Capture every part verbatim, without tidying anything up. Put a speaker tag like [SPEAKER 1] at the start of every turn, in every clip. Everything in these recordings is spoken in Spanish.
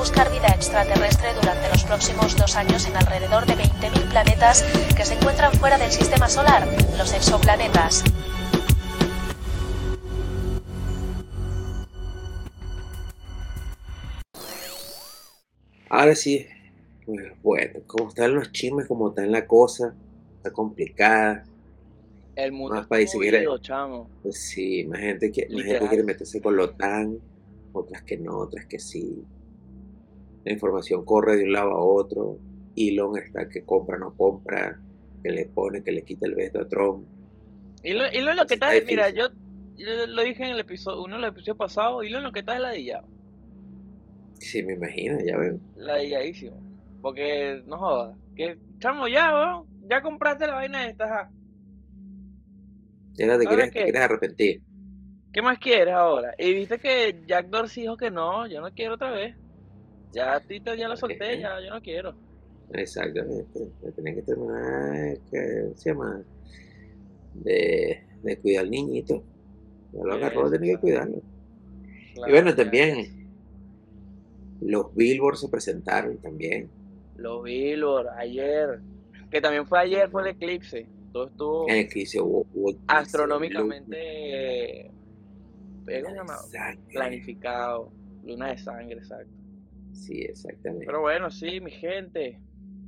[SPEAKER 1] buscar vida extraterrestre durante los próximos dos años en alrededor de veinte mil planetas que se encuentran fuera del sistema solar, los exoplanetas.
[SPEAKER 2] Ahora sí, pues, bueno, como están los chismes, como está en la cosa, está complicada.
[SPEAKER 3] El mundo
[SPEAKER 2] Más
[SPEAKER 3] está
[SPEAKER 2] países quieren,
[SPEAKER 3] movido, chamo.
[SPEAKER 2] pues sí, más gente, que, más gente
[SPEAKER 3] Literal.
[SPEAKER 2] quiere meterse con la OTAN, otras que no, otras que sí. La información corre de un lado a otro. Elon está que compra, no compra, que le pone, que le quita el veto a Trump.
[SPEAKER 3] Y lo, y lo, lo que
[SPEAKER 2] Está
[SPEAKER 3] está, mira,
[SPEAKER 2] difícil.
[SPEAKER 3] yo, yo lo dije en el episodio, uno de los episodios pasados, y lo, lo que está es ladillado.
[SPEAKER 2] Sí, me imagino, ya veo.
[SPEAKER 3] Ladilladísimo. Porque, no jodas. Que, chamo, ya, weón. Ya compraste la vaina esta, ajá.
[SPEAKER 2] Ya no te
[SPEAKER 3] ¿Ahora
[SPEAKER 2] quieres, te
[SPEAKER 3] qué?
[SPEAKER 2] quieres arrepentir.
[SPEAKER 3] ¿Qué más quieres ahora? Y viste que Jack Dorsey dijo que no, yo no quiero otra vez. Ya a Tito ya lo solté,
[SPEAKER 2] ¿Eh?
[SPEAKER 3] ya yo no quiero.
[SPEAKER 2] Exactamente. Me tenía que terminar, ¿qué se llama? De, de cuidar al niñito. Ya lo agarró,
[SPEAKER 3] Eso,
[SPEAKER 2] tenía que
[SPEAKER 3] claro.
[SPEAKER 2] cuidarlo. Y
[SPEAKER 3] Claro,
[SPEAKER 2] bueno,
[SPEAKER 3] ya, ya.
[SPEAKER 2] también los Billboard se presentaron también.
[SPEAKER 3] Los Billboard, ayer. Que también fue ayer, fue el eclipse. Todo estuvo
[SPEAKER 2] En el que hice hubo, hubo eclipse de
[SPEAKER 3] astronómicamente, eh, ¿cómo se
[SPEAKER 2] luna de
[SPEAKER 3] llama?
[SPEAKER 2] sangre.
[SPEAKER 3] Planificado. Luna de sangre, exacto.
[SPEAKER 2] Sí, exactamente.
[SPEAKER 3] Pero bueno, sí, mi gente.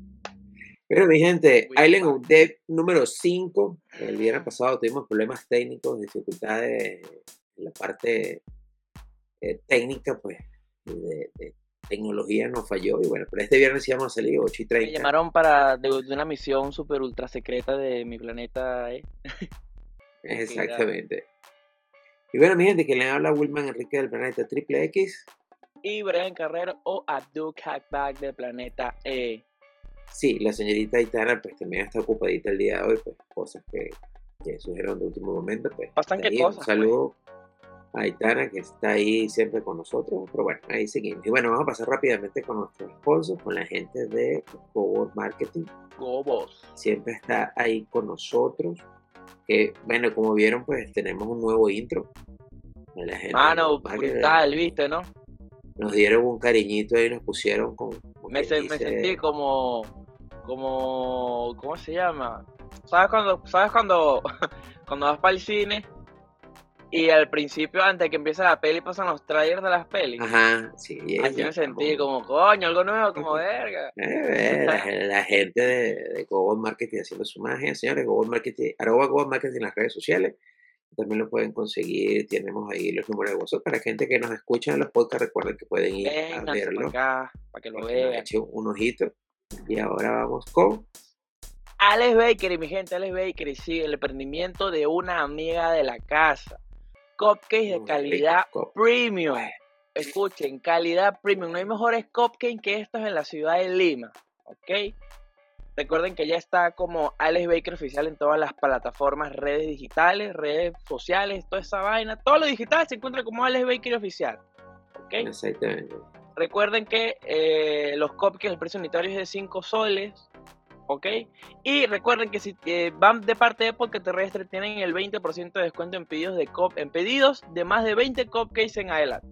[SPEAKER 2] Pero mi gente,
[SPEAKER 3] We are
[SPEAKER 2] Island
[SPEAKER 3] back.
[SPEAKER 2] of Death número cinco. El viernes pasado tuvimos problemas técnicos, dificultades en la parte eh, técnica, pues, de, de tecnología nos falló. Y bueno, pero este viernes sí vamos a salir ocho y
[SPEAKER 3] Me
[SPEAKER 2] treinta.
[SPEAKER 3] llamaron para de, de una misión super ultra secreta de mi planeta, ¿eh?
[SPEAKER 2] Exactamente. Y bueno, mi gente, que le habla Wilman Enrique del planeta Triple X.
[SPEAKER 3] Y Brian Carrero o Abdul Hackback del planeta E.
[SPEAKER 2] Sí, la señorita Aitana pues también está ocupadita el día de hoy, pues cosas que, que surgieron de último momento, pues.
[SPEAKER 3] Pasan qué
[SPEAKER 2] Ahí,
[SPEAKER 3] cosas,
[SPEAKER 2] un saludo a Aitana que está ahí siempre con nosotros, pero bueno, ahí seguimos. Y bueno, vamos a pasar rápidamente con nuestros sponsors, con la gente de Forward Marketing.
[SPEAKER 3] Gobos.
[SPEAKER 2] Siempre está ahí con nosotros. Que bueno, como vieron, pues tenemos un nuevo intro. La gente
[SPEAKER 3] Mano,
[SPEAKER 2] de
[SPEAKER 3] brutal, ¿viste, no?
[SPEAKER 2] Nos dieron un cariñito y nos pusieron con... con
[SPEAKER 3] Me, se,
[SPEAKER 2] dice,
[SPEAKER 3] me sentí como, como, ¿cómo se llama? ¿Sabes cuando, sabes cuando, cuando vas para el cine y al principio, antes de que empiece la peli, pasan los trailers de las pelis?
[SPEAKER 2] Ajá, sí.
[SPEAKER 3] Así me sentí, como, coño, algo nuevo, como verga.
[SPEAKER 2] Eh, la, la gente de, de Global Marketing haciendo su magia, señores. Global Marketing, arroba Global Marketing en las redes sociales. También lo pueden conseguir. Tenemos ahí los números de WhatsApp para gente que nos escucha en los podcasts. Recuerden que pueden ir
[SPEAKER 3] Vénganse
[SPEAKER 2] a verlo.
[SPEAKER 3] para acá, para que lo
[SPEAKER 2] para que nos
[SPEAKER 3] vean.
[SPEAKER 2] echen un ojito. Y ahora vamos con
[SPEAKER 3] Alex Bakery, mi gente, Alex Bakery, sí, el emprendimiento de una amiga de la casa. Cupcakes de calidad premium. Escuchen, calidad premium. No hay mejores cupcakes que estos en la ciudad de Lima, ¿ok? Recuerden que ya está como Alex Bakery oficial en todas las plataformas, redes digitales, redes sociales, toda esa vaina. Todo lo digital se encuentra como Alex Bakery oficial, ¿ok?
[SPEAKER 2] Exactamente.
[SPEAKER 3] Recuerden que eh, los cupcakes, el precio unitario es de cinco soles. ¿Ok? Y recuerden que si eh, van de parte de Podcast Terrestre tienen el veinte por ciento de descuento en pedidos de cop en pedidos de más de veinte cupcakes en adelante.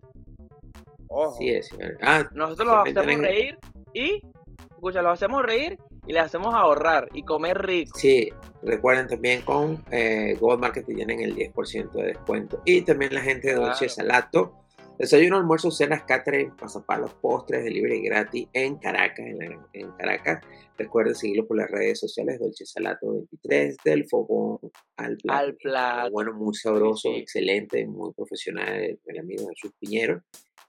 [SPEAKER 3] Ojo.
[SPEAKER 2] Sí, es, ah,
[SPEAKER 3] Nosotros los hacemos tienen... reír y, escucha, los hacemos reír y les hacemos ahorrar y comer rico.
[SPEAKER 2] Sí, recuerden también con eh, Global Marketing tienen el diez por ciento de descuento. Y también la gente de Dolce claro. Salato. Desayuno, almuerzo, cenas, catering, pasapalos, postres, delivery gratis en Caracas, en, la, en Caracas. Recuerden seguirlo por las redes sociales, Dolce Salato veintitrés, del fogón al plato.
[SPEAKER 3] Al plato.
[SPEAKER 2] Bueno, muy sabroso, sí, sí. Excelente, muy profesional, el, el amigo Jesús Piñero.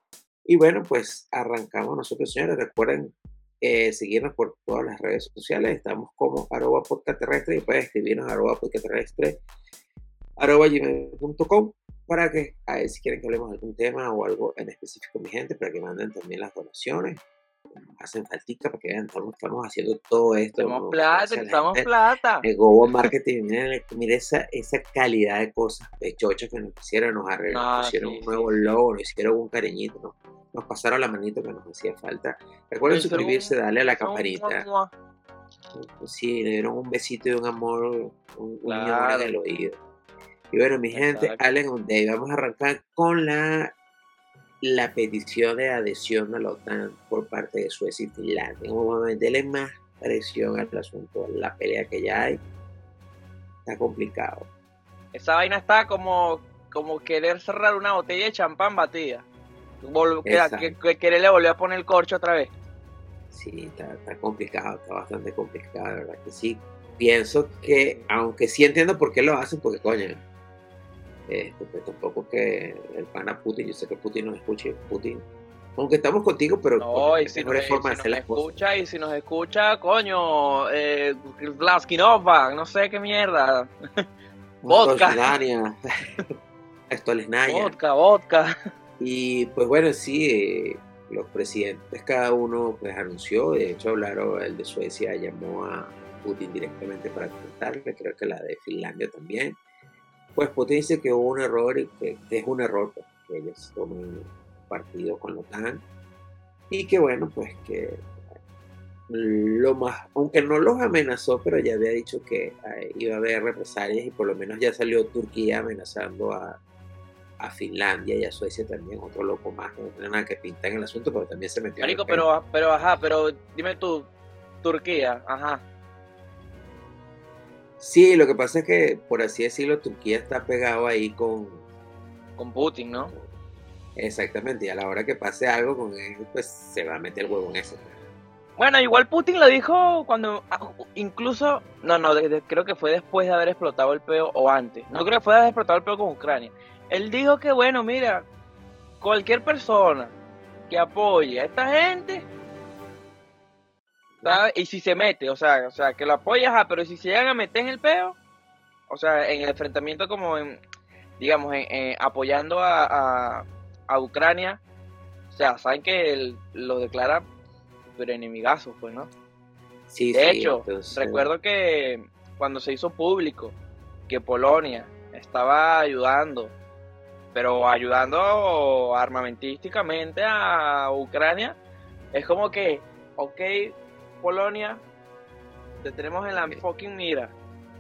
[SPEAKER 2] Y bueno, pues arrancamos nosotros, señores. Recuerden eh, seguirnos por todas las redes sociales. Estamos como arroba podcast terrestre y pueden escribirnos arroba podcast terrestre arroba gmail punto com para que a ver si quieren que hablemos de algún tema o algo en específico, mi gente, para que manden también las donaciones. Hacen faltica para que vean, estamos, estamos haciendo todo esto.
[SPEAKER 3] Estamos
[SPEAKER 2] ¿no?
[SPEAKER 3] plata, estamos plata.
[SPEAKER 2] El Global Marketing, miren, miren esa, esa calidad de cosas pechochas que nos hicieron, nos arreglaron, nos pusieron sí, un nuevo sí, logo, nos hicieron un cariñito, nos, nos pasaron la manito que nos hacía falta. Recuerden suscribirse, un, darle a la campanita. Un, sí, le dieron un besito y un amor, un, claro. un amor en el oído. Y bueno, mi gente, Allen on Day, vamos a arrancar con la la petición de adhesión a la OTAN por parte de Suecia y Finlandia. Como meterle más presión al asunto, la pelea que ya hay, está complicado.
[SPEAKER 3] Esa vaina está como, como querer cerrar una botella de champán batida. Vol- que, que, que quererle volver a poner el corcho otra vez.
[SPEAKER 2] Sí, está, está complicado, está bastante complicado, la verdad que sí. Pienso que, aunque sí entiendo por qué lo hacen, porque coño, este, pues tampoco que el pana Putin, yo sé que Putin nos escuche, Putin, aunque estamos contigo, pero
[SPEAKER 3] no, y si nos, forma si de hacer nos escucha, cosas. Y si nos escucha, coño, eh, Vlaskinova, no sé qué mierda. Vodka.
[SPEAKER 2] Esto les naya.
[SPEAKER 3] Vodka, vodka.
[SPEAKER 2] Y pues bueno, sí, eh, los presidentes, cada uno pues anunció, de hecho hablaron, el de Suecia llamó a Putin directamente para comentarle, creo que la de Finlandia también. Pues Putin dice que hubo un error y que, que es un error, pues, que ellos tomen partido con la OTAN y que bueno, pues que lo más, aunque no los amenazó, pero ya había dicho que eh, iba a haber represalias y por lo menos ya salió Turquía amenazando a, a Finlandia y a Suecia también, otro loco más, no tiene nada que pintar en el asunto, pero también se metió.
[SPEAKER 3] Marico, pero, pero ajá, pero dime tú, Turquía, ajá.
[SPEAKER 2] Sí, lo que pasa es que, por así decirlo, Turquía está pegado ahí con...
[SPEAKER 3] Con Putin, ¿no?
[SPEAKER 2] Exactamente, y a la hora que pase algo con él, pues se va a meter el huevo en eso.
[SPEAKER 3] Bueno, igual Putin lo dijo cuando, incluso, no, no, de, de, creo que fue después de haber explotado el peo, o antes, no creo que fue de haber explotado el peo con Ucrania. Él dijo que, bueno, mira, cualquier persona que apoye a esta gente, ¿sabes? Y si se mete, o sea, o sea, que lo apoya, ajá, pero si se llegan a meter en el peo, o sea, en el enfrentamiento como en, digamos, en, en, apoyando a, a, a Ucrania, o sea, saben que él lo declara pero enemigazos, pues, ¿no?
[SPEAKER 2] Sí,
[SPEAKER 3] de
[SPEAKER 2] sí,
[SPEAKER 3] hecho,
[SPEAKER 2] entonces...
[SPEAKER 3] recuerdo que cuando se hizo público que Polonia estaba ayudando, pero ayudando armamentísticamente a Ucrania, es como que, ok, Polonia, te tenemos en la fucking mira.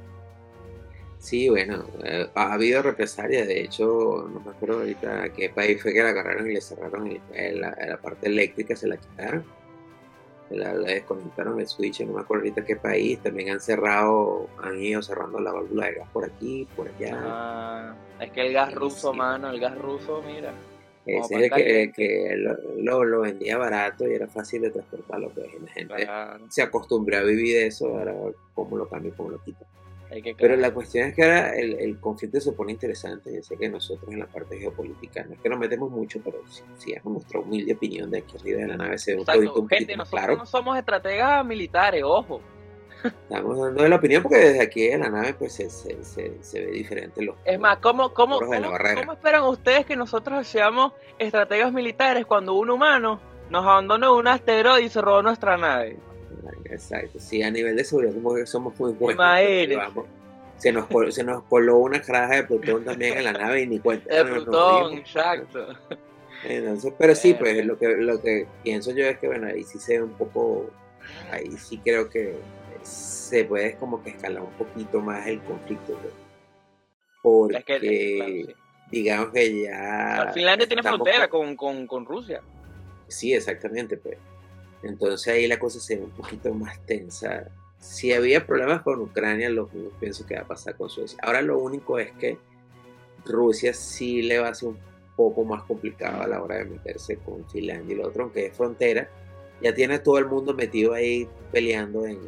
[SPEAKER 2] Sí, bueno, eh, ha habido represalias, de hecho, no me acuerdo ahorita a qué país fue que la agarraron y le cerraron el, el, la, la parte eléctrica, se la quitaron. La, la desconectaron el switch, no me acuerdo ahorita qué país, también han cerrado, han ido cerrando la válvula de gas por aquí, por allá.
[SPEAKER 3] Ah, es que el gas ruso, sí. Mano, el gas ruso, mira.
[SPEAKER 2] Ese es el que, que lo, lo, lo vendía barato y era fácil de transportarlo, pues la gente claro. se acostumbró a vivir de eso, ahora cómo lo cambia y cómo lo quita. Que, Pero la cuestión es que ahora el, el conflicto se pone interesante. Yo sé que nosotros en la parte geopolítica no es que nos metemos mucho, pero sí, sí es nuestra humilde opinión de aquí arriba de la nave se ve un poquito un
[SPEAKER 3] gente, nosotros claro. No somos estrategas militares, ojo.
[SPEAKER 2] Estamos dando la opinión porque desde aquí en la nave pues se, se, se, se ve diferente los
[SPEAKER 3] es más, ¿cómo, cómo, cómo, ¿cómo esperan ustedes que nosotros seamos estrategas militares cuando un humano nos abandonó un asteroide y se robó nuestra nave?
[SPEAKER 2] Exacto, sí, a nivel de seguridad como somos muy buenos.
[SPEAKER 3] Vamos,
[SPEAKER 2] se, nos, se nos coló una caraja de Plutón también en la nave y ni cuenta.
[SPEAKER 3] De Plutón, exacto.
[SPEAKER 2] Entonces, pero sí, pues lo que, lo que pienso yo es que, bueno, ahí sí se ve un poco, ahí sí creo que se puede como que escalar un poquito más el conflicto, ¿no? Porque, es que, claro, sí. digamos que ya...
[SPEAKER 3] Finlandia tiene frontera con, con, con Rusia.
[SPEAKER 2] Sí, exactamente, pues. Entonces ahí la cosa se ve un poquito más tensa. Si había problemas con Ucrania, lo que yo pienso que va a pasar con Suecia. Ahora lo único es que Rusia sí le va a ser un poco más complicado a la hora de meterse con Finlandia y lo otro, aunque es frontera. Ya tiene todo el mundo metido ahí peleando en,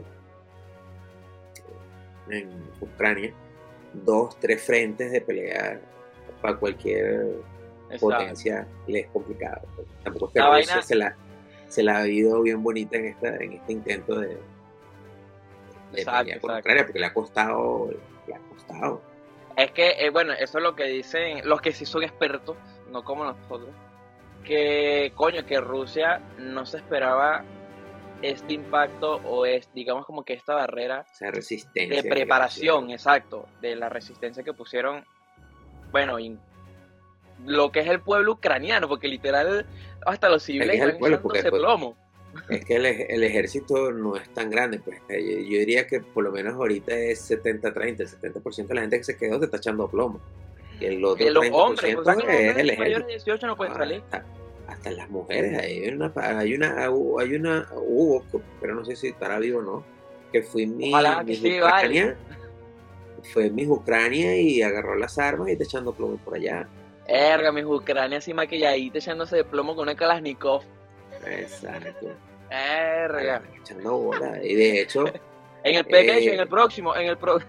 [SPEAKER 2] en Ucrania. Dos, tres frentes de pelea para cualquier Exacto. potencia le es complicado. Tampoco es que la Rusia vaina... se la... se la ha vivido bien bonita en esta en este intento de, de
[SPEAKER 3] exacto,
[SPEAKER 2] pelear con Ucrania, porque le ha costado, le ha costado.
[SPEAKER 3] Es que, eh, bueno, eso es lo que dicen los que sí son expertos, no como nosotros, que, coño, que Rusia no se esperaba este impacto o es, digamos, como que esta barrera
[SPEAKER 2] o sea, resistencia
[SPEAKER 3] de preparación, exacto, de la resistencia que pusieron, bueno, in, lo que es el pueblo ucraniano, porque literal hasta los civiles
[SPEAKER 2] es
[SPEAKER 3] están echándose plomo.
[SPEAKER 2] Es que el, el ejército no es tan grande, pues yo, yo diría que por lo menos ahorita es setenta treinta, el setenta por ciento de la gente que se quedó se está echando plomo. Y el otro
[SPEAKER 3] que los
[SPEAKER 2] treinta por ciento
[SPEAKER 3] hombres, o sea, que los
[SPEAKER 2] es
[SPEAKER 3] hombres
[SPEAKER 2] el ejército.
[SPEAKER 3] mayores de dieciocho no pueden
[SPEAKER 2] ah,
[SPEAKER 3] salir.
[SPEAKER 2] Está, hasta las mujeres, hay una, hay una, hay una, hubo, pero no sé si estará vivo o no, que fue mi, mi
[SPEAKER 3] sí,
[SPEAKER 2] Ucrania,
[SPEAKER 3] vale.
[SPEAKER 2] fue mi Ucrania y agarró las armas y está echando plomo por allá.
[SPEAKER 3] Erga, mis Ucrania así maquilladita echándose de plomo con una Kalashnikov.
[SPEAKER 2] Exacto.
[SPEAKER 3] Erga.
[SPEAKER 2] Echando bola. Y de hecho.
[SPEAKER 3] en el pequeño, eh, en el próximo, en el pro.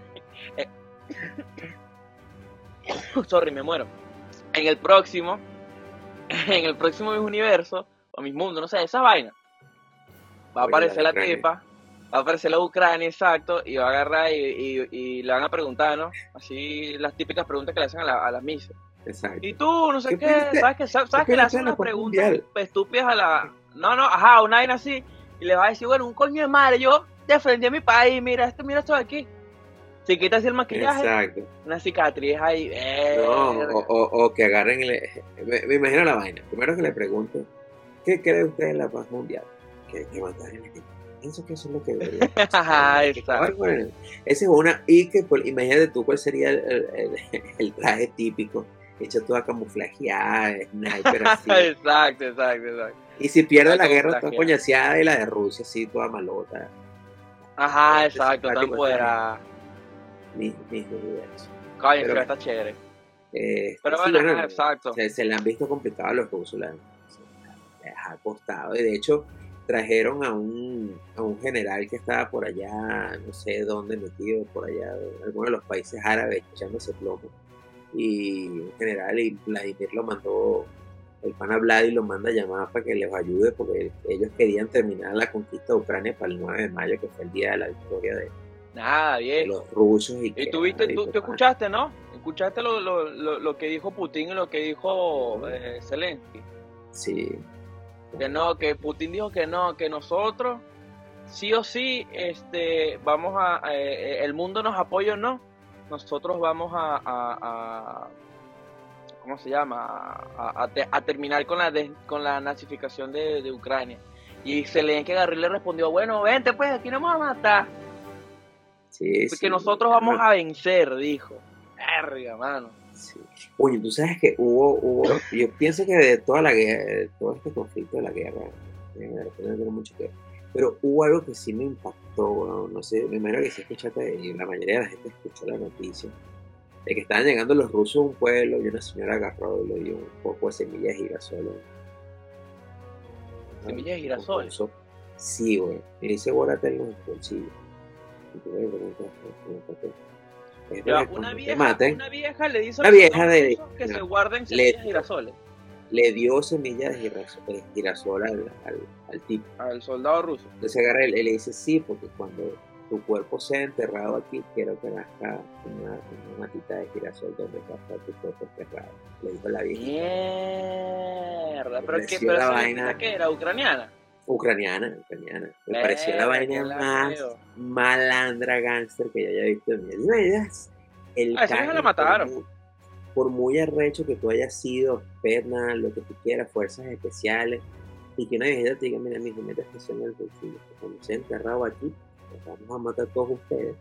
[SPEAKER 3] Sorry, me muero. En el próximo, en el próximo Mis Universo, o Mis Mundos, no sé, esa vaina. Va a aparecer la, la tipa, va a aparecer la Ucrania, exacto, y va a agarrar y, y, y le van a preguntar, ¿no? Así las típicas preguntas que le hacen a, la, a las misas.
[SPEAKER 2] Exacto.
[SPEAKER 3] Y tú, no sé qué,
[SPEAKER 2] qué
[SPEAKER 3] ¿sabes qué? ¿Sabes, ¿sabes que le hacen unas preguntas mundial? Estúpidas a la... No, no, ajá, una vaina así, y le va a decir, bueno, un coño de madre, yo defendí a mi país, mira esto, mira esto de aquí. Se quita así el maquillaje,
[SPEAKER 2] exacto.
[SPEAKER 3] Una cicatriz ahí, eh,
[SPEAKER 2] no, o, o, o que agarren, el, me, me imagino la vaina, primero que le pregunten, ¿qué cree usted en la paz mundial? Que, que matar en el pienso que eso es lo que debería
[SPEAKER 3] ajá, exacto.
[SPEAKER 2] Bueno, esa es una, y que pues, imagínate tú cuál sería el, el, el traje típico, hecho toda camuflajeada, sniper así.
[SPEAKER 3] exacto, exacto, exacto.
[SPEAKER 2] Y si pierde la guerra toda coñaseada y la de Rusia así toda malota.
[SPEAKER 3] Ajá, exacto, tan fuera.
[SPEAKER 2] Mis universos.
[SPEAKER 3] Coño, pero está chévere.
[SPEAKER 2] Eh,
[SPEAKER 3] pero
[SPEAKER 2] sí,
[SPEAKER 3] bueno,
[SPEAKER 2] bueno,
[SPEAKER 3] ajá, exacto.
[SPEAKER 2] Se, se le han visto complicados a los rusos, les ha costado. Y de hecho, trajeron a un, a un general que estaba por allá, no sé dónde metido, por allá, en alguno de los países árabes, echándose plomo. Y un general, y Vladimir lo mandó, el pana Vladi lo manda a llamar para que les ayude, porque ellos querían terminar la conquista de Ucrania para el nueve de mayo, que fue el día de la victoria de,
[SPEAKER 3] Nada, bien.
[SPEAKER 2] de los rusos. Y,
[SPEAKER 3] y tú viste, tú, tú escuchaste, ¿no? Escuchaste lo, lo, lo, lo que dijo Putin y lo que dijo eh, Zelensky.
[SPEAKER 2] Sí.
[SPEAKER 3] Que no, que Putin dijo que no, que nosotros sí o sí, este, vamos a, eh, el mundo nos apoya o no, nosotros vamos a, a, a ¿cómo se llama? A, a, te, a terminar con la de, con la nazificación de, de Ucrania. Y Zelensky agarró y le respondió, bueno, vente pues, aquí nos vamos a matar.
[SPEAKER 2] Sí,
[SPEAKER 3] porque
[SPEAKER 2] sí,
[SPEAKER 3] nosotros vamos a vencer, dijo. Verga, mano.
[SPEAKER 2] Sí. Oye, tú sabes que hubo, hubo, yo pienso que de toda la guerra, de todo este conflicto de la guerra, no tiene mucho que ver, pero hubo algo que sí me impactó, bueno, no sé, me imagino que sí escuchaste, y la mayoría de la gente escuchó la noticia, de que estaban llegando los rusos a un pueblo y una señora agarró y le dio un poco de semillas de girasol.
[SPEAKER 3] ¿Semillas de girasol?
[SPEAKER 2] Sí, güey, y dice, guárdate en los bolsillos.
[SPEAKER 3] Ya, una, vieja, una vieja le dice a
[SPEAKER 2] los vieja de,
[SPEAKER 3] que no, se guarden semillas de girasoles.
[SPEAKER 2] Le dio semillas de girasol, de girasol al, al, al tipo.
[SPEAKER 3] Al soldado ruso.
[SPEAKER 2] Entonces agarra y le dice sí, porque cuando tu cuerpo sea enterrado aquí, quiero que nazca una, una matita de girasol donde va a estar tu cuerpo enterrado. Le dijo la vieja.
[SPEAKER 3] Mierda, pero qué, pero esa vaina que era ucraniana.
[SPEAKER 2] Ucraniana, ucraniana. Me eh, pareció la vaina la más creo. malandra gánster que yo haya visto en mi vida. El
[SPEAKER 3] ah, esa la mataron.
[SPEAKER 2] Por muy, por muy arrecho que tú hayas sido, perna, lo que tú quieras, fuerzas especiales, y que una viejita te diga, mira, mi hijo, mete esta en el bolsillo, cuando se ha enterrado aquí, vamos a matar a todos ustedes.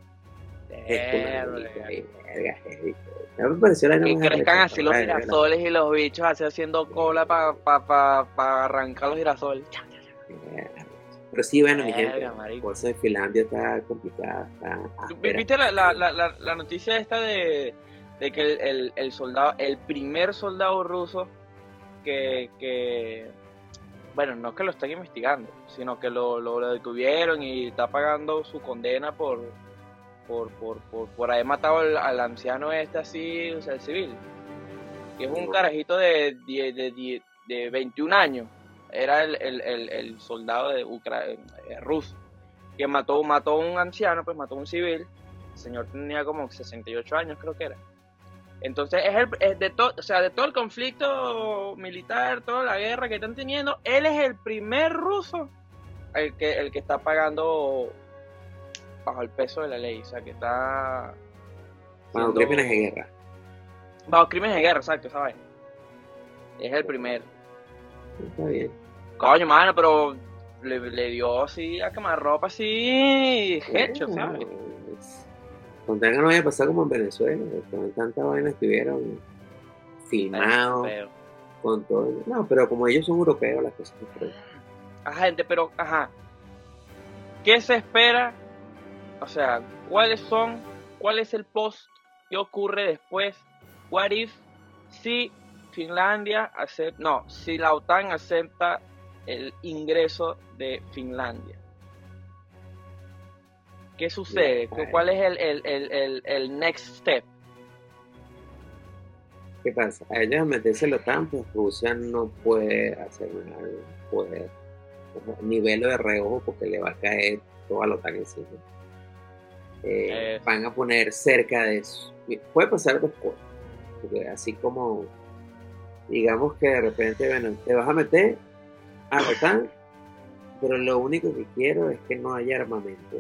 [SPEAKER 2] Me pareció la
[SPEAKER 3] y crezcan así los girasoles y los bichos así haciendo cola para pa, pa, pa arrancar los girasoles.
[SPEAKER 2] Pero sí, bueno, mi gente, la cosa de Finlandia está complicada. Está
[SPEAKER 3] ¿Viste la, la, la, la noticia esta de, de que el, el, el soldado, el primer soldado ruso que, que, bueno, no que lo están investigando, sino que lo, lo, lo detuvieron y está pagando su condena por, por, por, por, por haber matado al, al anciano este así, o sea, el civil? Que es un carajito de, de, de, de, de veintiún años. Era el, el, el, el soldado de Ucrania, eh, ruso, que mató, mató a un anciano, pues mató a un civil. El señor tenía como sesenta y ocho años, creo que era. Entonces, es, el, es de, to, o sea, de todo el conflicto militar, toda la guerra que están teniendo, él es el primer ruso el que, el que está pagando bajo el peso de la ley, o sea, que está...
[SPEAKER 2] Bajo crímenes de guerra.
[SPEAKER 3] Bajo crímenes de guerra, exacto, esa vaina. Es el primero.
[SPEAKER 2] Está bien.
[SPEAKER 3] Coño, mano, pero le, le dio así a quemarropa así, hecho,
[SPEAKER 2] bueno,
[SPEAKER 3] ¿sabes?
[SPEAKER 2] Con tal que no vaya a pasar como en Venezuela, con tanta vaina estuvieron filmados, con todo. No, pero como ellos son europeos, las cosas son diferentes.
[SPEAKER 3] Ajá, gente, pero, ajá. ¿Qué se espera? O sea, ¿cuáles son? ¿Cuál es el post? ¿Qué ocurre después? What if si Finlandia acepta, no, si la OTAN acepta el ingreso de Finlandia? ¿Qué sucede?
[SPEAKER 2] Yeah.
[SPEAKER 3] ¿Cuál es el, el, el, el, el next step?
[SPEAKER 2] ¿Qué pasa? A ellos meterse la OTAN, pues Rusia no puede hacer nada, puede nivel de reojo porque le va a caer toda la OTAN encima. Eh, eh. Van a poner cerca de eso. Puede pasar dos cosas, porque así como digamos que de repente, bueno, te vas a meter a la OTAN, pero lo único que quiero es que no haya armamento.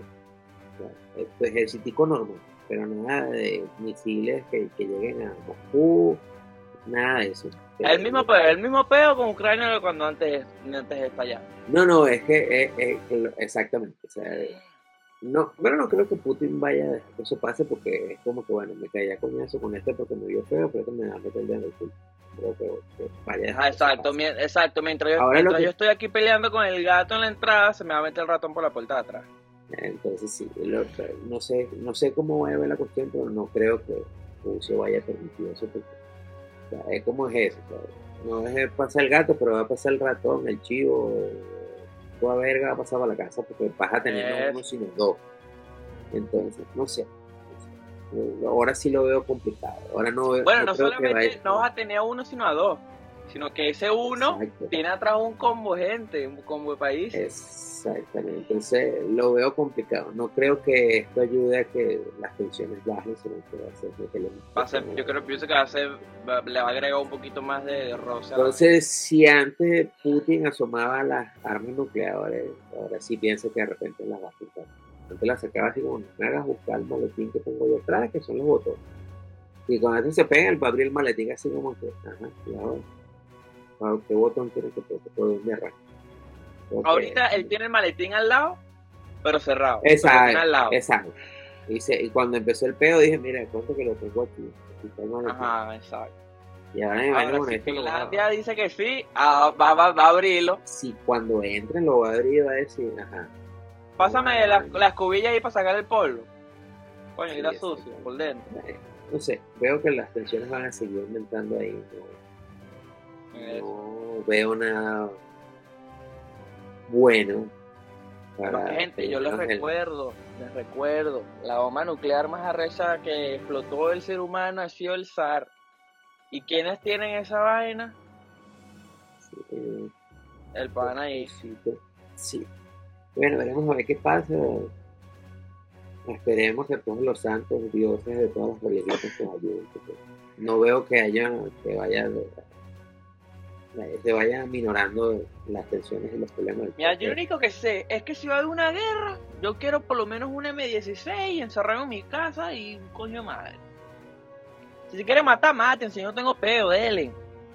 [SPEAKER 2] O sea, tu ejército normal, pero nada de misiles que, que lleguen a Moscú, nada de eso.
[SPEAKER 3] El mismo peo, el mismo peo con Ucrania cuando antes, antes de estallar.
[SPEAKER 2] No, no, es que es, es, es, exactamente. O sea, no, bueno, no creo que Putin vaya a dejar que eso pase porque es como que, bueno, me caía coñazo con este porque me vio feo, pero que me va a meter el dedo en el culo. Creo que, que vaya
[SPEAKER 3] ah, exacto, mi, exacto. Mientras, yo, mientras que... yo estoy aquí peleando con el gato en la entrada, se me va a meter el ratón por la puerta de atrás.
[SPEAKER 2] Entonces sí, lo, no sé no sé cómo va a ver la cuestión, pero no creo que Rusia vaya a permitir eso porque, o sea, es como es eso, ¿sabes? No es pasar el gato, pero va a pasar el ratón, el chivo, toda verga va a pasar a la casa porque vas a tener no uno sino dos. Entonces, no sé, no sé. Ahora sí lo veo complicado. Ahora no veo,
[SPEAKER 3] bueno,
[SPEAKER 2] no,
[SPEAKER 3] no solamente no vas a tener a uno sino a dos, sino que ese uno exacto. Tiene atrás un combo de gente, un combo de países.
[SPEAKER 2] Exactamente, entonces lo veo complicado. No creo que esto ayude a que las tensiones bajen, sino que va a ser que le
[SPEAKER 3] va a ser, yo creo pienso que va a ser, va, le va a agregar un poquito más de, de roce.
[SPEAKER 2] Entonces, si antes Putin asomaba las armas nucleares, ahora sí pienso que de repente las va a quitar. Antes las sacaba así como, me hagas buscar el maletín que tengo yo atrás, que son los botones. Y cuando este se pega, él va a abrir el maletín así como que, ajá, cuidado, ¿qué botón tiene que tocar? ¿Por dónde arranca?
[SPEAKER 3] Okay. Ahorita él tiene el maletín al lado, pero cerrado.
[SPEAKER 2] Exacto,
[SPEAKER 3] al lado.
[SPEAKER 2] exacto. Y, se, y cuando empezó el pedo dije, mira, cuento que lo tengo aquí. aquí
[SPEAKER 3] Ajá, exacto.
[SPEAKER 2] Y ahora me
[SPEAKER 3] imagino si Finlandia lo... dice que sí, ah, va, va, va a abrirlo.
[SPEAKER 2] Si cuando entren lo va a abrir, va a decir, ajá.
[SPEAKER 3] Pásame la, la escobilla ahí para sacar el polvo. Coño, sí, era sucio, por dentro.
[SPEAKER 2] No sé, veo que las tensiones van a seguir aumentando ahí. No, no veo nada bueno
[SPEAKER 3] para gente, yo les recuerdo, les recuerdo, la bomba nuclear más arrecha que explotó el ser humano ha sido el zar. ¿Y quiénes tienen esa vaina?
[SPEAKER 2] Sí,
[SPEAKER 3] el pan ahí.
[SPEAKER 2] Sí, sí. Bueno, veremos a ver qué pasa. Esperemos que todos los santos dioses de todas las religiones nos ayuden. No veo que haya, que vaya se vayan minorando las tensiones y los problemas.
[SPEAKER 3] Mira, yo lo único que sé es que si va a haber una guerra, yo quiero por lo menos un eme dieciséis encerrado en mi casa y un coño madre. Si se quiere matar, maten, si no tengo peo, dele.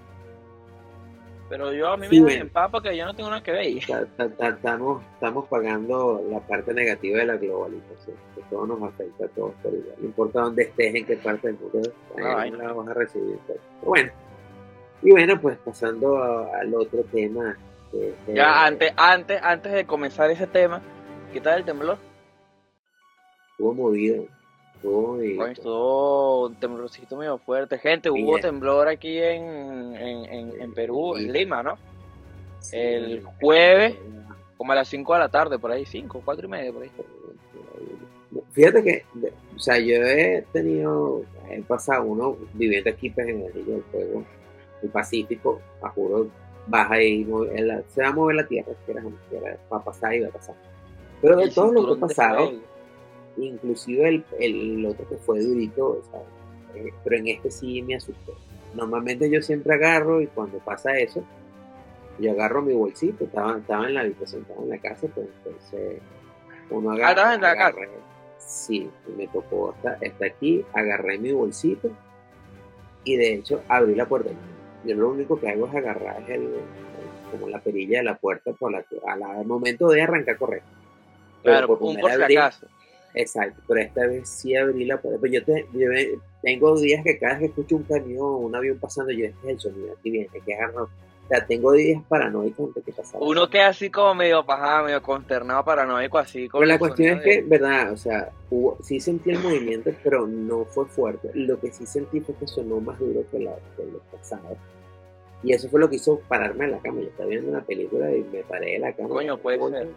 [SPEAKER 3] Pero yo a mí sí, me dejan en paz porque yo no tengo nada que ver.
[SPEAKER 2] Estamos, estamos pagando la parte negativa de la globalización, que todo nos afecta a todos por igual. No importa dónde estés, en qué parte del mundo, ahí no la vas a recibir. Pero bueno. Y bueno, pues pasando a, al otro tema. Que, que
[SPEAKER 3] ya, eh, antes, antes, antes de comenzar ese tema, ¿qué tal el temblor?
[SPEAKER 2] Estuvo movido. Estuvo movido.
[SPEAKER 3] Bueno, estuvo un temblorcito medio fuerte. Gente, hubo Bien. temblor aquí en, en, en, en Perú, en Lima, ¿no? Sí, el jueves, como a las cinco de la tarde, por ahí, cinco, cuatro y media, por ahí.
[SPEAKER 2] Fíjate que, o sea, yo he tenido, he pasado uno viviendo aquí pues, en el Anillo del Fuego, el Pacífico, a juro, baja y la, se va a mover la tierra, que era, que era, va a pasar y va a pasar. Pero de todo lo que ha pasado, inclusive el, el, el otro que fue durito, o sea, eh, pero en este sí me asustó. Normalmente yo siempre agarro y cuando pasa eso, yo agarro mi bolsito, estaba, estaba en la habitación, estaba en la casa, pues entonces uno agarra.
[SPEAKER 3] ¿Ah, en la
[SPEAKER 2] agarra
[SPEAKER 3] casa?
[SPEAKER 2] Sí, me tocó estar, estar aquí, agarré mi bolsito y de hecho abrí la puerta. Yo lo único que hago es agarrar el, el, como la perilla de la puerta por la, a la, al momento de arrancar a correr.
[SPEAKER 3] Claro, un por si acaso.
[SPEAKER 2] Exacto, pero esta vez sí abrí la puerta. Pero yo, te, yo me- tengo días que cada vez que escucho un camión, un avión pasando, yo este es el sonido, aquí viene, hay que agarrar. O sea, tengo días paranoicos antes que pasara.
[SPEAKER 3] Uno queda así como medio pajado, medio consternado, paranoico, así con
[SPEAKER 2] Pero la
[SPEAKER 3] el
[SPEAKER 2] cuestión
[SPEAKER 3] sonido
[SPEAKER 2] es que,
[SPEAKER 3] de...
[SPEAKER 2] verdad, o sea, hubo, sí sentí el movimiento, pero no fue fuerte. Lo que sí sentí fue que sonó más duro que, la, que lo pasado. Y eso fue lo que hizo pararme de la cama. Yo estaba viendo una película y me paré de la cama.
[SPEAKER 3] Coño, puede ser.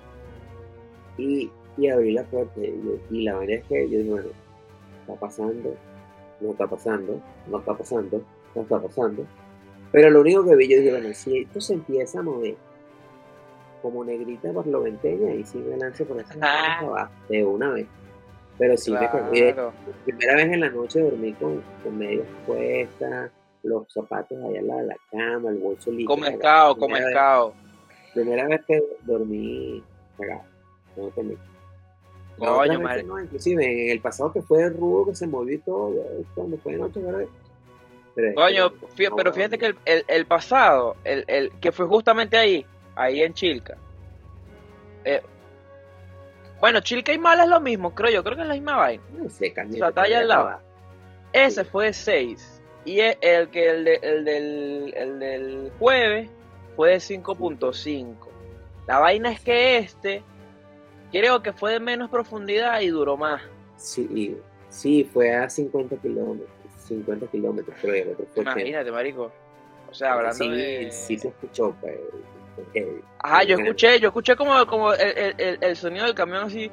[SPEAKER 2] Y, y abrí la puerta. Y, yo- y la verdad es que yo dije, bueno, está pasando, no está pasando, no está pasando, no está pasando. Pero lo único que vi, yo dije, bueno, si esto se empieza a mover como negrita por lo venteña, y sí me lanzo por esa
[SPEAKER 3] Ah.
[SPEAKER 2] abajo de una vez. Pero sí me cogí.
[SPEAKER 3] Claro.
[SPEAKER 2] Primera vez en la noche dormí con, con medias puestas, los zapatos allá al lado de la cama, el bolso líquido.
[SPEAKER 3] Como escao, como
[SPEAKER 2] Primera vez-
[SPEAKER 3] escao.
[SPEAKER 2] Primera vez que dormí cagado. No te miento. Las
[SPEAKER 3] Coño,
[SPEAKER 2] otras
[SPEAKER 3] madre.
[SPEAKER 2] veces no, inclusive en el pasado que fue rudo, que se movió y todo, ya, cuando fue de noche, ¿verdad? Pero es
[SPEAKER 3] Coño,
[SPEAKER 2] que-
[SPEAKER 3] fí-
[SPEAKER 2] no,
[SPEAKER 3] pero
[SPEAKER 2] no,
[SPEAKER 3] fíjate que el, el, el pasado, el, el que fue justamente ahí, ahí en Chilca. Eh, bueno, Chilca y Mala es lo mismo, creo yo, creo que es la misma vaina.
[SPEAKER 2] no sé, Cañete,
[SPEAKER 3] O sea, está allá al
[SPEAKER 2] pero ya
[SPEAKER 3] lado.
[SPEAKER 2] va.
[SPEAKER 3] Ese
[SPEAKER 2] Sí.
[SPEAKER 3] fue seis. Y el, el que el, de- el del, el del jueves fue de cinco punto cinco. La vaina es que este, creo que fue de menos profundidad y duró más.
[SPEAKER 2] Sí, y- sí, fue a cincuenta kilómetros, cincuenta kilómetros, creo, y el otro fue ochenta.
[SPEAKER 3] Imagínate, marico. O sea, hablando
[SPEAKER 2] sí,
[SPEAKER 3] de...
[SPEAKER 2] sí se escuchó, pues. porque-
[SPEAKER 3] Ajá, yo
[SPEAKER 2] porque-
[SPEAKER 3] escuché, yo escuché como, como el, el, el, el sonido del camión así.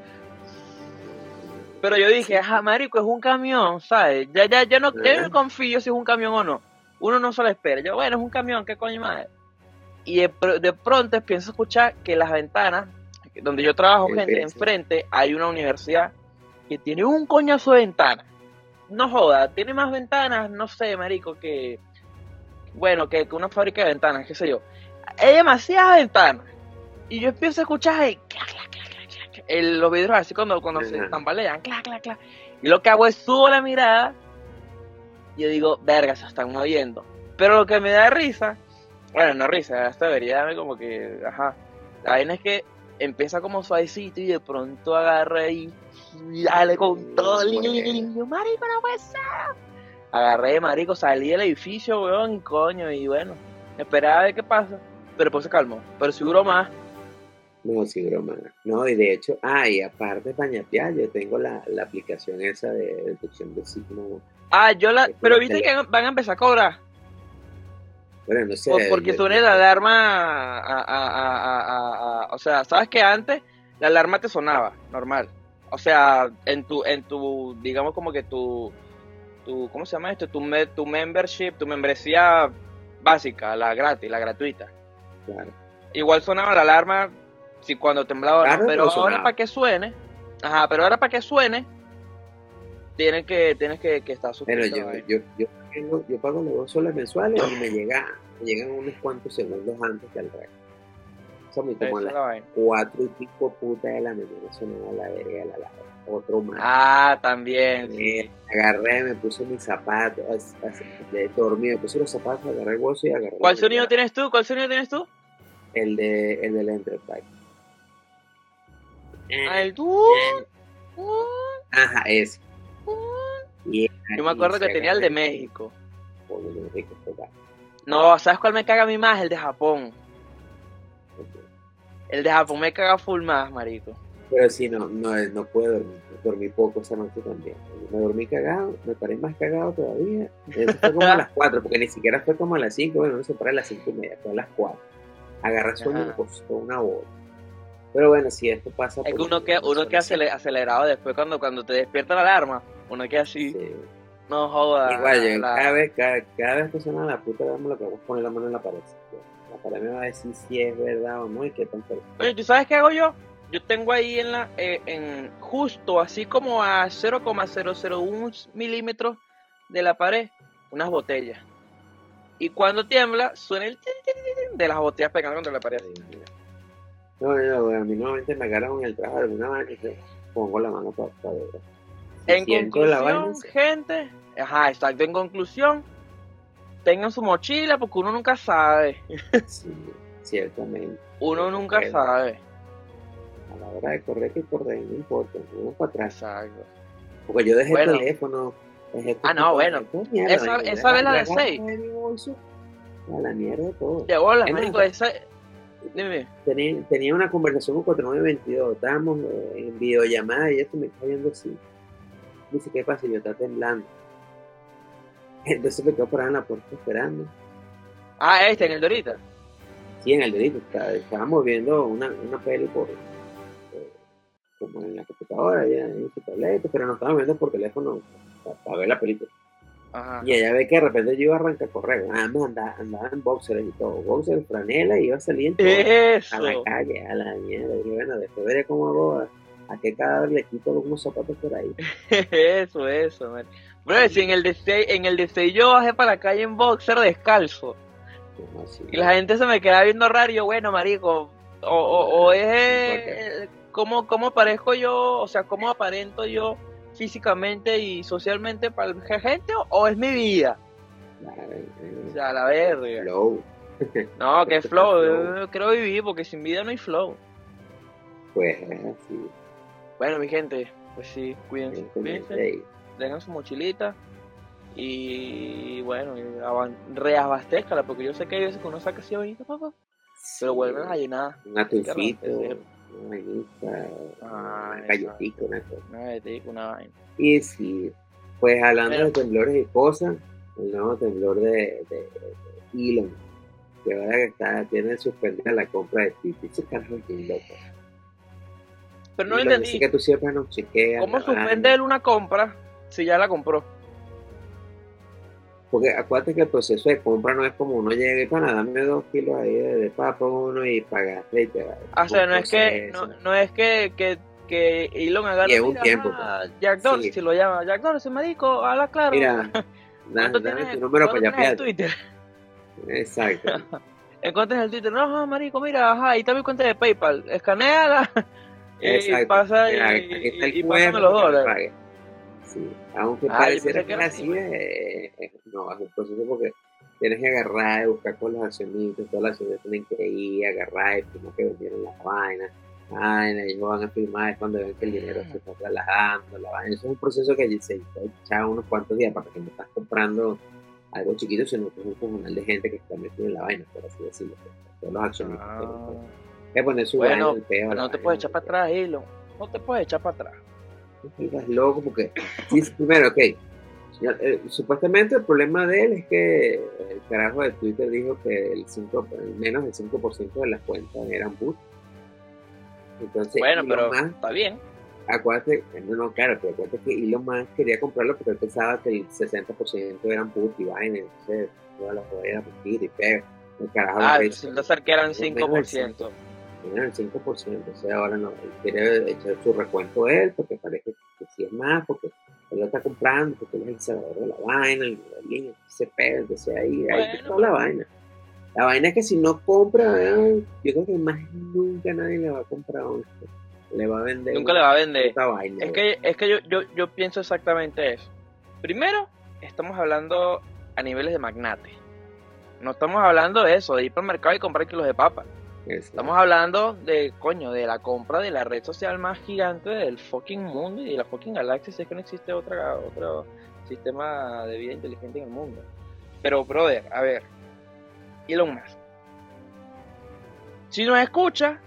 [SPEAKER 3] Pero yo dije, ajá, marico, es un camión, ¿sabes? Ya, ya, ya no, ya no confío si es un camión o no. Uno no se lo espera. Yo, bueno, es un camión, ¿qué coño madre? Y de, pr- de pronto empiezo a escuchar que las ventanas, donde yo trabajo,
[SPEAKER 2] El
[SPEAKER 3] gente,
[SPEAKER 2] precio.
[SPEAKER 3] enfrente hay una universidad que tiene un coñazo de ventanas. No joda, tiene más ventanas, no sé, marico, que... Bueno, que, que una fábrica de ventanas, qué sé yo. Hay demasiadas ventanas. Y yo empiezo a escuchar ahí, clac, clac, clac, clac, clac, el- los vidrios así cuando, cuando se
[SPEAKER 2] Ajá.
[SPEAKER 3] tambalean, clac, clac, clac. Y lo que hago es subo la mirada y yo digo, verga, se están moviendo. Pero lo que me da risa, bueno, no risa, hasta debería darme como que, ajá. La vaina es que empieza como suavecito y de pronto agarra y y dale con todo el niño, marico, no puede ser. Agarré, marico, salí del edificio, weón, y coño, y bueno, esperaba a ver qué pasa, pero después se calmó. Pero si duró más.
[SPEAKER 2] No, sí, broma. No, y de hecho, ah, y aparte de pañatear, yo tengo la, la aplicación esa de detección de signo.
[SPEAKER 3] Ah, yo la.
[SPEAKER 2] Es
[SPEAKER 3] Pero
[SPEAKER 2] una
[SPEAKER 3] viste
[SPEAKER 2] tele-
[SPEAKER 3] que van a empezar a cobrar.
[SPEAKER 2] Bueno, no sé.
[SPEAKER 3] Por- porque
[SPEAKER 2] yo-
[SPEAKER 3] suene
[SPEAKER 2] yo-
[SPEAKER 3] la alarma. A, a- a- a- a- a- o sea, sabes que antes la alarma te sonaba, normal. O sea, en tu, en tu, digamos como que tu, tu ¿cómo se llama esto? Tu, me- tu membership, tu membresía básica, la gratis, la gratuita.
[SPEAKER 2] Claro.
[SPEAKER 3] Igual sonaba la alarma si cuando temblaba,
[SPEAKER 2] Claro,
[SPEAKER 3] ¿no? Pero
[SPEAKER 2] pero
[SPEAKER 3] ahora
[SPEAKER 2] sonaba.
[SPEAKER 3] para que suene, ajá, pero ahora para que suene, tienes que, tienes que, que estar suscrito.
[SPEAKER 2] Bueno, yo,
[SPEAKER 3] ahí.
[SPEAKER 2] yo, yo, tengo- yo pago los dos soles mensuales y me llega, me llegan unos cuantos segundos antes que al resto. Eso me
[SPEAKER 3] Esa
[SPEAKER 2] como a
[SPEAKER 3] es
[SPEAKER 2] las
[SPEAKER 3] la vaina.
[SPEAKER 2] cuatro y pico puta de la mañana sonaba la verga de la alarma. Otro más.
[SPEAKER 3] Ah, también.
[SPEAKER 2] Me agarré, me puse mis zapatos, as- as- de dormir, me puse los zapatos, agarré el bolso y agarré.
[SPEAKER 3] ¿Cuál
[SPEAKER 2] la
[SPEAKER 3] sonido
[SPEAKER 2] mirada.
[SPEAKER 3] tienes tú? ¿Cuál sonido tienes tú?
[SPEAKER 2] El de, el del Enterprise.
[SPEAKER 3] Ah, el tú.
[SPEAKER 2] Ajá, ese. Y
[SPEAKER 3] Yo me acuerdo que tenía el de México.
[SPEAKER 2] Coño, qué rico tocar.
[SPEAKER 3] No, ¿sabes cuál me caga a mí más? El de Japón. El de Japón me caga full más, marico.
[SPEAKER 2] Pero sí, no, no, no puedo dormir. Dormí poco esa noche también. Me dormí cagado, me paré más cagado todavía. Eso fue como a las cuatro, porque ni siquiera fue como a las cinco. Bueno, no se para a las cinco y media, fue a las cuatro. Agarré sueño y
[SPEAKER 3] Ajá.
[SPEAKER 2] me costó una hora. Pero bueno, si esto pasa.
[SPEAKER 3] Es que
[SPEAKER 2] pues,
[SPEAKER 3] uno queda,
[SPEAKER 2] no
[SPEAKER 3] uno
[SPEAKER 2] son
[SPEAKER 3] queda
[SPEAKER 2] así.
[SPEAKER 3] acele- acelerado después cuando, cuando te despierta la alarma. Uno queda así,
[SPEAKER 2] Sí.
[SPEAKER 3] no joda.
[SPEAKER 2] Igual, yo,
[SPEAKER 3] la-
[SPEAKER 2] cada, vez, cada, cada vez que suena la puta alarma, lo que hago es poner la mano en la pared. La pared me va a decir si es verdad o no y qué tan perfecto.
[SPEAKER 3] Oye, ¿tú sabes qué hago yo? Yo tengo ahí en la, eh, en justo así como a cero coma cero cero uno milímetros de la pared, unas botellas. Y cuando tiembla, suena el tin, tin, tin, tin de las botellas pegando contra la pared.
[SPEAKER 2] No, no, no, a mí normalmente me agarran en el trabajo de alguna vaina y yo pongo la mano para, para ver. Si
[SPEAKER 3] En
[SPEAKER 2] siento la vaina,
[SPEAKER 3] conclusión, gente, ajá, exacto, en conclusión, tengan su mochila porque uno nunca sabe.
[SPEAKER 2] sí, ciertamente.
[SPEAKER 3] Uno nunca
[SPEAKER 2] Bueno.
[SPEAKER 3] sabe.
[SPEAKER 2] A la hora de correr que correr, no importa, no para atrás.
[SPEAKER 3] Exacto.
[SPEAKER 2] Porque yo dejé
[SPEAKER 3] Bueno.
[SPEAKER 2] el teléfono. Dejé
[SPEAKER 3] Ah, no, bueno.
[SPEAKER 2] mierda,
[SPEAKER 3] Esa,
[SPEAKER 2] me
[SPEAKER 3] esa vez la de
[SPEAKER 2] agarré
[SPEAKER 3] seis.
[SPEAKER 2] de mi bolso, a la mierda de todo.
[SPEAKER 3] De bola,
[SPEAKER 2] Es más,
[SPEAKER 3] marico, esa... Dime.
[SPEAKER 2] Tenía, tenía una conversación con cuatro nueve veintidós, estábamos eh, en videollamada y ella se me está viendo así. Dice, ¿qué pasa? Y yo, está temblando. Entonces me quedo parado en la puerta esperando.
[SPEAKER 3] Ah, este, en el Dorita.
[SPEAKER 2] Sí, en el dedito, está- estábamos viendo una, una peli por, eh, como en la computadora, ya en su tableta, pero no estábamos viendo por teléfono para, para ver la película.
[SPEAKER 3] Ajá.
[SPEAKER 2] Y ella ve que de repente yo iba a arrancar a correr, nada más andaba, andaba en boxers y todo, boxers, franela, y iba a salir en todo,
[SPEAKER 3] Eso.
[SPEAKER 2] a la calle, a la mierda. Y bueno, después veré cómo hago a, a qué cadáver le quito algunos zapatos por ahí.
[SPEAKER 3] Eso, eso, man. Bro, si en el de seis, en el de seis yo bajé para la calle en boxer descalzo.
[SPEAKER 2] Como así,
[SPEAKER 3] Y la gente se me queda viendo raro y yo, bueno, marico, o, o, o es eh, cómo, cómo parezco yo, o sea, cómo aparento yo físicamente y socialmente para la gente, o, o es mi vida.
[SPEAKER 2] claro, eh,
[SPEAKER 3] O sea, la verga.
[SPEAKER 2] flow.
[SPEAKER 3] No, que
[SPEAKER 2] Este
[SPEAKER 3] flow,
[SPEAKER 2] flow.
[SPEAKER 3] yo quiero vivir porque sin vida no hay flow.
[SPEAKER 2] Pues así,
[SPEAKER 3] Bueno, mi gente, pues sí, cuídense,
[SPEAKER 2] evidentemente,
[SPEAKER 3] cuídense,
[SPEAKER 2] ey,
[SPEAKER 3] dejen su mochilita y bueno, y aban- reabastézcala, porque yo sé que hay veces que uno saca así bonito, papá, pero
[SPEAKER 2] sí,
[SPEAKER 3] vuelven a llenar.
[SPEAKER 2] un atufito,
[SPEAKER 3] reabastecer.
[SPEAKER 2] una vainita,
[SPEAKER 3] Ah,
[SPEAKER 2] una galletita, una cosa.
[SPEAKER 3] Una vez te digo una vaina.
[SPEAKER 2] Y sí, pues hablando
[SPEAKER 3] Pero-
[SPEAKER 2] de temblores y cosas, el nuevo temblor de, de, de Elon, que ahora que está, tiene suspendida la compra de Twitter, ese carajo es bien loco.
[SPEAKER 3] Pero no lo
[SPEAKER 2] Elon
[SPEAKER 3] entendí.
[SPEAKER 2] dice que tú siempre nos chequeas.
[SPEAKER 3] ¿Cómo
[SPEAKER 2] la
[SPEAKER 3] suspende
[SPEAKER 2] vaina.
[SPEAKER 3] él una compra si ya la compró?
[SPEAKER 2] Porque acuérdate que el proceso de compra no es como uno llega y para dame dos kilos ahí de, de papa uno y pagaste y te va.
[SPEAKER 3] O sea, no es que, no, no es que, que, que Elon agarra.
[SPEAKER 2] Lleva un
[SPEAKER 3] mira,
[SPEAKER 2] tiempo,
[SPEAKER 3] ah, Jack Dorsey,
[SPEAKER 2] Sí.
[SPEAKER 3] lo llama. Jack Dorsey, marico, habla claro.
[SPEAKER 2] Mira, da-
[SPEAKER 3] ¿Cuánto
[SPEAKER 2] dame
[SPEAKER 3] tienes,
[SPEAKER 2] tu número
[SPEAKER 3] cuánto
[SPEAKER 2] para
[SPEAKER 3] tienes en
[SPEAKER 2] yapear.
[SPEAKER 3] Twitter?
[SPEAKER 2] Exacto.
[SPEAKER 3] Encuentras el Twitter, no, ajá, marico, mira, ajá, ahí está mi cuenta de PayPal, escaneala y
[SPEAKER 2] Exacto.
[SPEAKER 3] pasa
[SPEAKER 2] Mira,
[SPEAKER 3] y,
[SPEAKER 2] aquí está el
[SPEAKER 3] y, y
[SPEAKER 2] Q R
[SPEAKER 3] pásame los
[SPEAKER 2] para que
[SPEAKER 3] dólares.
[SPEAKER 2] pague. Sí. Aunque
[SPEAKER 3] Ah, yo
[SPEAKER 2] pareciera
[SPEAKER 3] pensé
[SPEAKER 2] que
[SPEAKER 3] que
[SPEAKER 2] es
[SPEAKER 3] era
[SPEAKER 2] así,
[SPEAKER 3] así,
[SPEAKER 2] eh, eh, no, es un proceso porque tienes que agarrar y buscar con los accionistas, todas las accionistas tienen que ir, agarrar y firmar que vendieron las vainas, vaina, ellos van a firmar es cuando ven que el dinero se está trasladando, la vaina. Eso es un proceso que se echa unos cuantos días para que no estás comprando algo chiquito, sino que es un comunal de gente que está metido en la vaina, por así decirlo. Todos los accionistas
[SPEAKER 3] Ah.
[SPEAKER 2] tienen que poner su
[SPEAKER 3] Bueno,
[SPEAKER 2] vaina, el peo,
[SPEAKER 3] pero
[SPEAKER 2] la
[SPEAKER 3] no te
[SPEAKER 2] vaina,
[SPEAKER 3] puedes echar para atrás, Elon, no te puedes echar para atrás.
[SPEAKER 2] Estás loco porque sí, primero, ok, ya, eh, supuestamente el problema de él es que el carajo de Twitter dijo que el cinco, el menos del cinco por ciento de las cuentas eran boot. Entonces,
[SPEAKER 3] Bueno,
[SPEAKER 2] Elon
[SPEAKER 3] pero
[SPEAKER 2] Musk,
[SPEAKER 3] está bien.
[SPEAKER 2] acuérdate, no, no, claro, pero acuérdate que Elon Musk quería comprarlo porque él pensaba que el sesenta por ciento eran boot y vaina, entonces toda la joder mentir y pega. El carajo
[SPEAKER 3] Ah,
[SPEAKER 2] lo
[SPEAKER 3] resulta ser que eran
[SPEAKER 2] menos
[SPEAKER 3] cinco por ciento.
[SPEAKER 2] el cinco por ciento, o sea, ahora no, él quiere echar su recuento él, porque parece que sí es más, porque él lo está comprando, porque él es el salvador de la vaina, el niño, se pega, entonces ahí, ahí
[SPEAKER 3] Bueno,
[SPEAKER 2] está toda la vaina. La vaina es que si no compra, eh, yo creo que más nunca nadie le va a comprar esto, le va a vender
[SPEAKER 3] Nunca le va a vender.
[SPEAKER 2] esta vaina.
[SPEAKER 3] Es que, es que yo, yo, yo pienso exactamente eso. Primero, estamos hablando a niveles de magnate. No estamos hablando de eso, de ir para el mercado y comprar kilos de papa.
[SPEAKER 2] Eso.
[SPEAKER 3] Estamos hablando de, coño, de la compra de la red social más gigante del fucking mundo y de la fucking galaxia, si es que no existe otra, otro sistema de vida inteligente en el mundo. Pero, brother, a ver, Elon Musk, si nos escucha,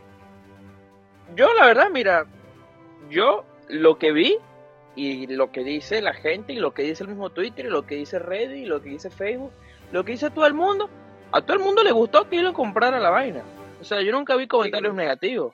[SPEAKER 3] yo la verdad, mira, yo lo que vi y lo que dice la gente y lo que dice el mismo Twitter y lo que dice Reddit y lo que dice Facebook, lo que dice todo el mundo, a todo el mundo le gustó que Elon comprara la vaina. O sea, yo nunca vi comentarios negativos.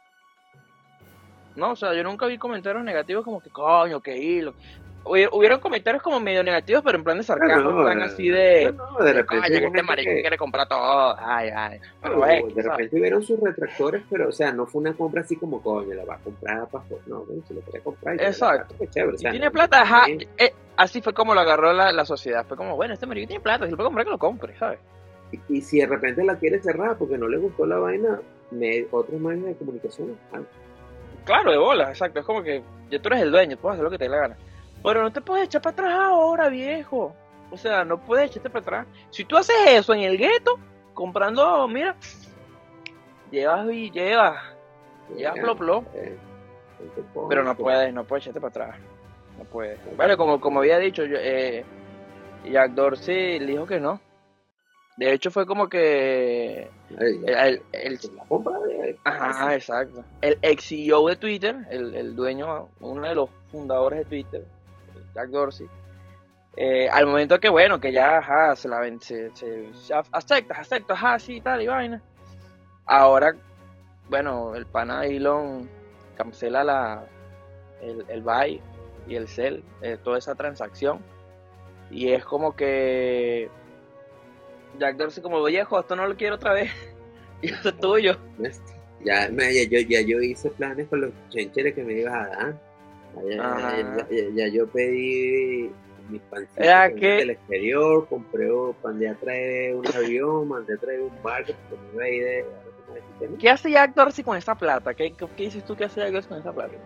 [SPEAKER 3] No, o sea, yo nunca vi comentarios negativos como que coño, que Elon. Hubi- Hubieron comentarios como medio negativos, pero en plan de sarcasmo,
[SPEAKER 2] no,
[SPEAKER 3] en plan
[SPEAKER 2] eh,
[SPEAKER 3] así de...
[SPEAKER 2] no, no, de repente
[SPEAKER 3] Coño, que
[SPEAKER 2] hubo
[SPEAKER 3] este
[SPEAKER 2] gente
[SPEAKER 3] marico
[SPEAKER 2] que-
[SPEAKER 3] quiere comprar todo. Ay, ay. Pero
[SPEAKER 2] No,
[SPEAKER 3] es,
[SPEAKER 2] de repente vieron sus retractores, pero o sea, no fue una compra así como coño, la va a comprar para no, bueno, si lo quería comprar. y
[SPEAKER 3] Exacto.
[SPEAKER 2] Qué chévere, o
[SPEAKER 3] y
[SPEAKER 2] sea,
[SPEAKER 3] tiene
[SPEAKER 2] no-
[SPEAKER 3] plata, ajá.
[SPEAKER 2] bien.
[SPEAKER 3] Eh, así fue como lo agarró la, la sociedad. Fue como, bueno, este marico tiene plata, si lo puede comprar, que lo compre, ¿sabes?
[SPEAKER 2] Y, y si de repente la quiere cerrar porque no le gustó la vaina, me, otros medios de comunicación. Ah,
[SPEAKER 3] Claro, de bola, exacto. Es como que ya tú eres el dueño, puedes hacer lo que te dé la gana. Pero no te puedes echar para atrás ahora, viejo. O sea, no puedes echarte para atrás. Si tú haces eso en el gueto, comprando, mira, llevas y llevas, llevas
[SPEAKER 2] ya,
[SPEAKER 3] plop plop.
[SPEAKER 2] eh,
[SPEAKER 3] Pero no puedes, no puedes echarte para atrás. No puedes. Bueno, como, como había dicho, yo, eh, Jack Dorsey le dijo que no. De hecho, fue como que. El, el, el, ajá, exacto. El ex C E O de Twitter, el, el dueño, uno de los fundadores de Twitter, Jack Dorsey. Eh, al momento que, bueno, que ya, ajá, se la ven, se, se, se acepta, acepta, ajá, sí, tal y vaina. Ahora, bueno, el pana Elon cancela la, el, el buy y el sell, eh, toda esa transacción. Y es como que Jack Dorsey como, viejo, esto no lo quiero otra vez. Y esto es tuyo.
[SPEAKER 2] Ya, ya, yo, ya yo hice planes con los chencheres que me ibas a dar. Ya, ya, ya, ya yo pedí mis pancitos del exterior, compré, mandé a traer un avión, mandé a traer un barco, porque me iba a ir de...
[SPEAKER 3] ¿Qué hace Jack Dorsey con esa plata? ¿Qué, qué, qué dices tú que hace Jack Dorsey con esa plata?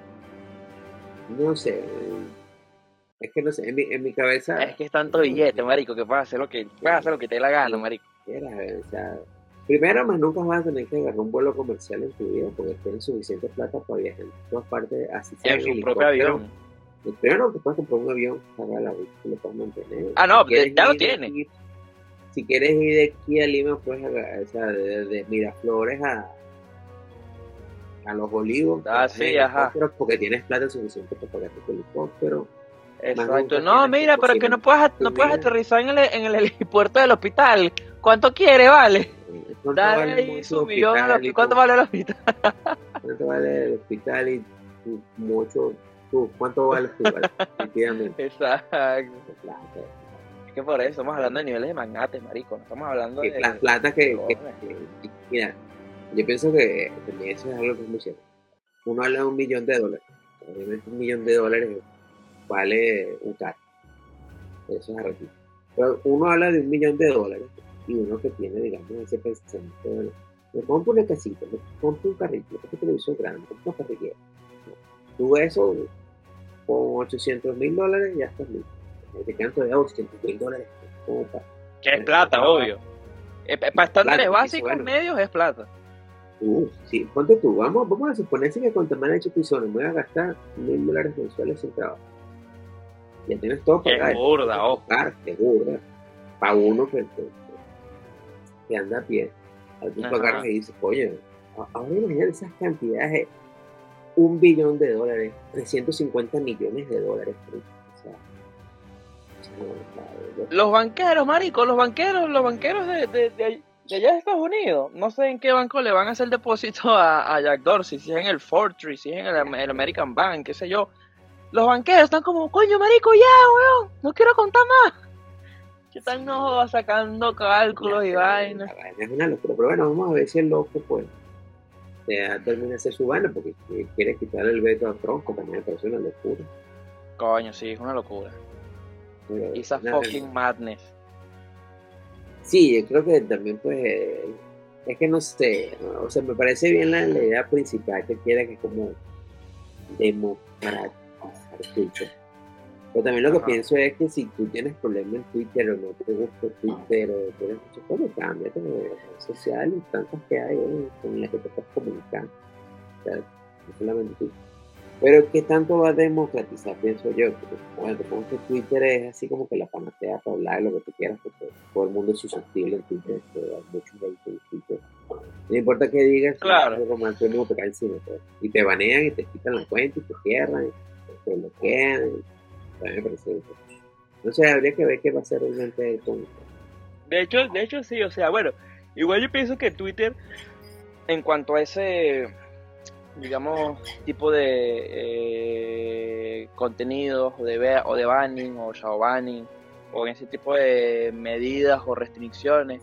[SPEAKER 2] No sé, es que no sé, en mi, en mi cabeza...
[SPEAKER 3] Es que es tanto billete, marico, que puedes hacer lo que, puedes hacer lo que te dé la gana, marico.
[SPEAKER 2] Era, o sea, primero, más nunca vas a tener que agarrar un vuelo comercial en tu vida, porque tienes suficiente plata para viajar en todas partes, así sea
[SPEAKER 3] en su propio avión.
[SPEAKER 2] Primero te puedes comprar un avión para la vida, que lo puedes mantener.
[SPEAKER 3] Ah, no, si ya lo tiene.
[SPEAKER 2] Aquí, si quieres ir de aquí a Lima, pues, o sea, de, de Miraflores a, a Los Olivos.
[SPEAKER 3] Ah, sí, ajá.
[SPEAKER 2] Porque tienes plata suficiente para pagar tu helicóptero.
[SPEAKER 3] Exacto. No, mira, pero que no puedes, no puedes aterrizar en el, en el helipuerto del hospital. ¿Cuánto quiere, vale? Dale ahí su millón al hospital. ¿Cuánto vale el hospital?
[SPEAKER 2] ¿Cuánto vale el hospital y mucho? Tú, ¿cuánto vale tu vale?
[SPEAKER 3] Exacto. Es que por eso estamos hablando de niveles de magnates, marico. No estamos hablando de...
[SPEAKER 2] Las plata que, que, que, que... Mira, yo pienso que también eso es algo que es muy cierto. Uno habla de un millón de dólares. Obviamente un millón de dólares vale un carro. Eso es arreglado. Pero uno habla de un millón de dólares y uno que tiene, digamos, ese pensamiento de... Me compro una casita, me compro un carrito, me compro un televisor grande, me compro una parrillera. Tú eso con ochocientos mil dólares ya estás listo. Te quedan todavía ochocientos mil dólares.
[SPEAKER 3] Que es plata, obvio. Eh, para estándares básicos, bueno, medios es plata.
[SPEAKER 2] Uh, sí, ponte tú, vamos, vamos a suponer que con tu hermana de Chupizón me voy a gastar mil dólares mensuales sin trabajo. Ya tienes todo para pagar.
[SPEAKER 3] Es burda, ojo.
[SPEAKER 2] Es burda. Para uno que, que, que anda a pie. Tú agarras y dices, oye, ahora imagínate esas cantidades. Un billón de dólares, trescientos cincuenta millones de dólares. O sea, o sea,
[SPEAKER 3] los banqueros, marico, los banqueros, los banqueros de, de, de, de allá de Estados Unidos, no sé en qué banco le van a hacer depósito a, a Jack Dorsey, si es en el Fortress, si es en el, el American Bank, qué sé yo. Los banqueros están como, coño, marico, ya, weón, no quiero contar más. Que están no sacando cálculos y vainas.
[SPEAKER 2] Es una locura, pero bueno, vamos a ver si el loco pues ya termina de hacer su vaina porque quiere quitarle el veto a Trump, que también me parece una locura.
[SPEAKER 3] Coño, sí, es una locura. Esa fucking madness.
[SPEAKER 2] Sí, yo creo que también pues es que no sé, ¿no? O sea, me parece bien la, la idea principal que quiere que como democratizar Twitter. Pero también lo que Ajá. pienso es que si tú tienes problemas en Twitter o no te gusta Twitter o tienes muchas cosas, cámbiate de redes sociales, tantas que hay ¿eh? con las que te puedes comunicar. O sea, no solamente Twitter. Pero ¿qué tanto va a democratizar? Pienso yo. Porque, bueno, te pongo que Twitter es así como que la panacea para hablar de lo que tú quieras, porque todo el mundo es susceptible en Twitter, hay muchos hate en Twitter. No importa qué digas,
[SPEAKER 3] claro.
[SPEAKER 2] Como todo el mundo te cae encima. Pues. Y te banean y te quitan la cuenta y te cierran, y te bloquean. Me parece eso. No sé, habría que ver qué va a ser realmente el con...
[SPEAKER 3] De hecho, de hecho sí, o sea, bueno, igual yo pienso que Twitter, en cuanto a ese, digamos, tipo de eh, contenidos o de, o de banning o shadow banning o ese tipo de medidas o restricciones,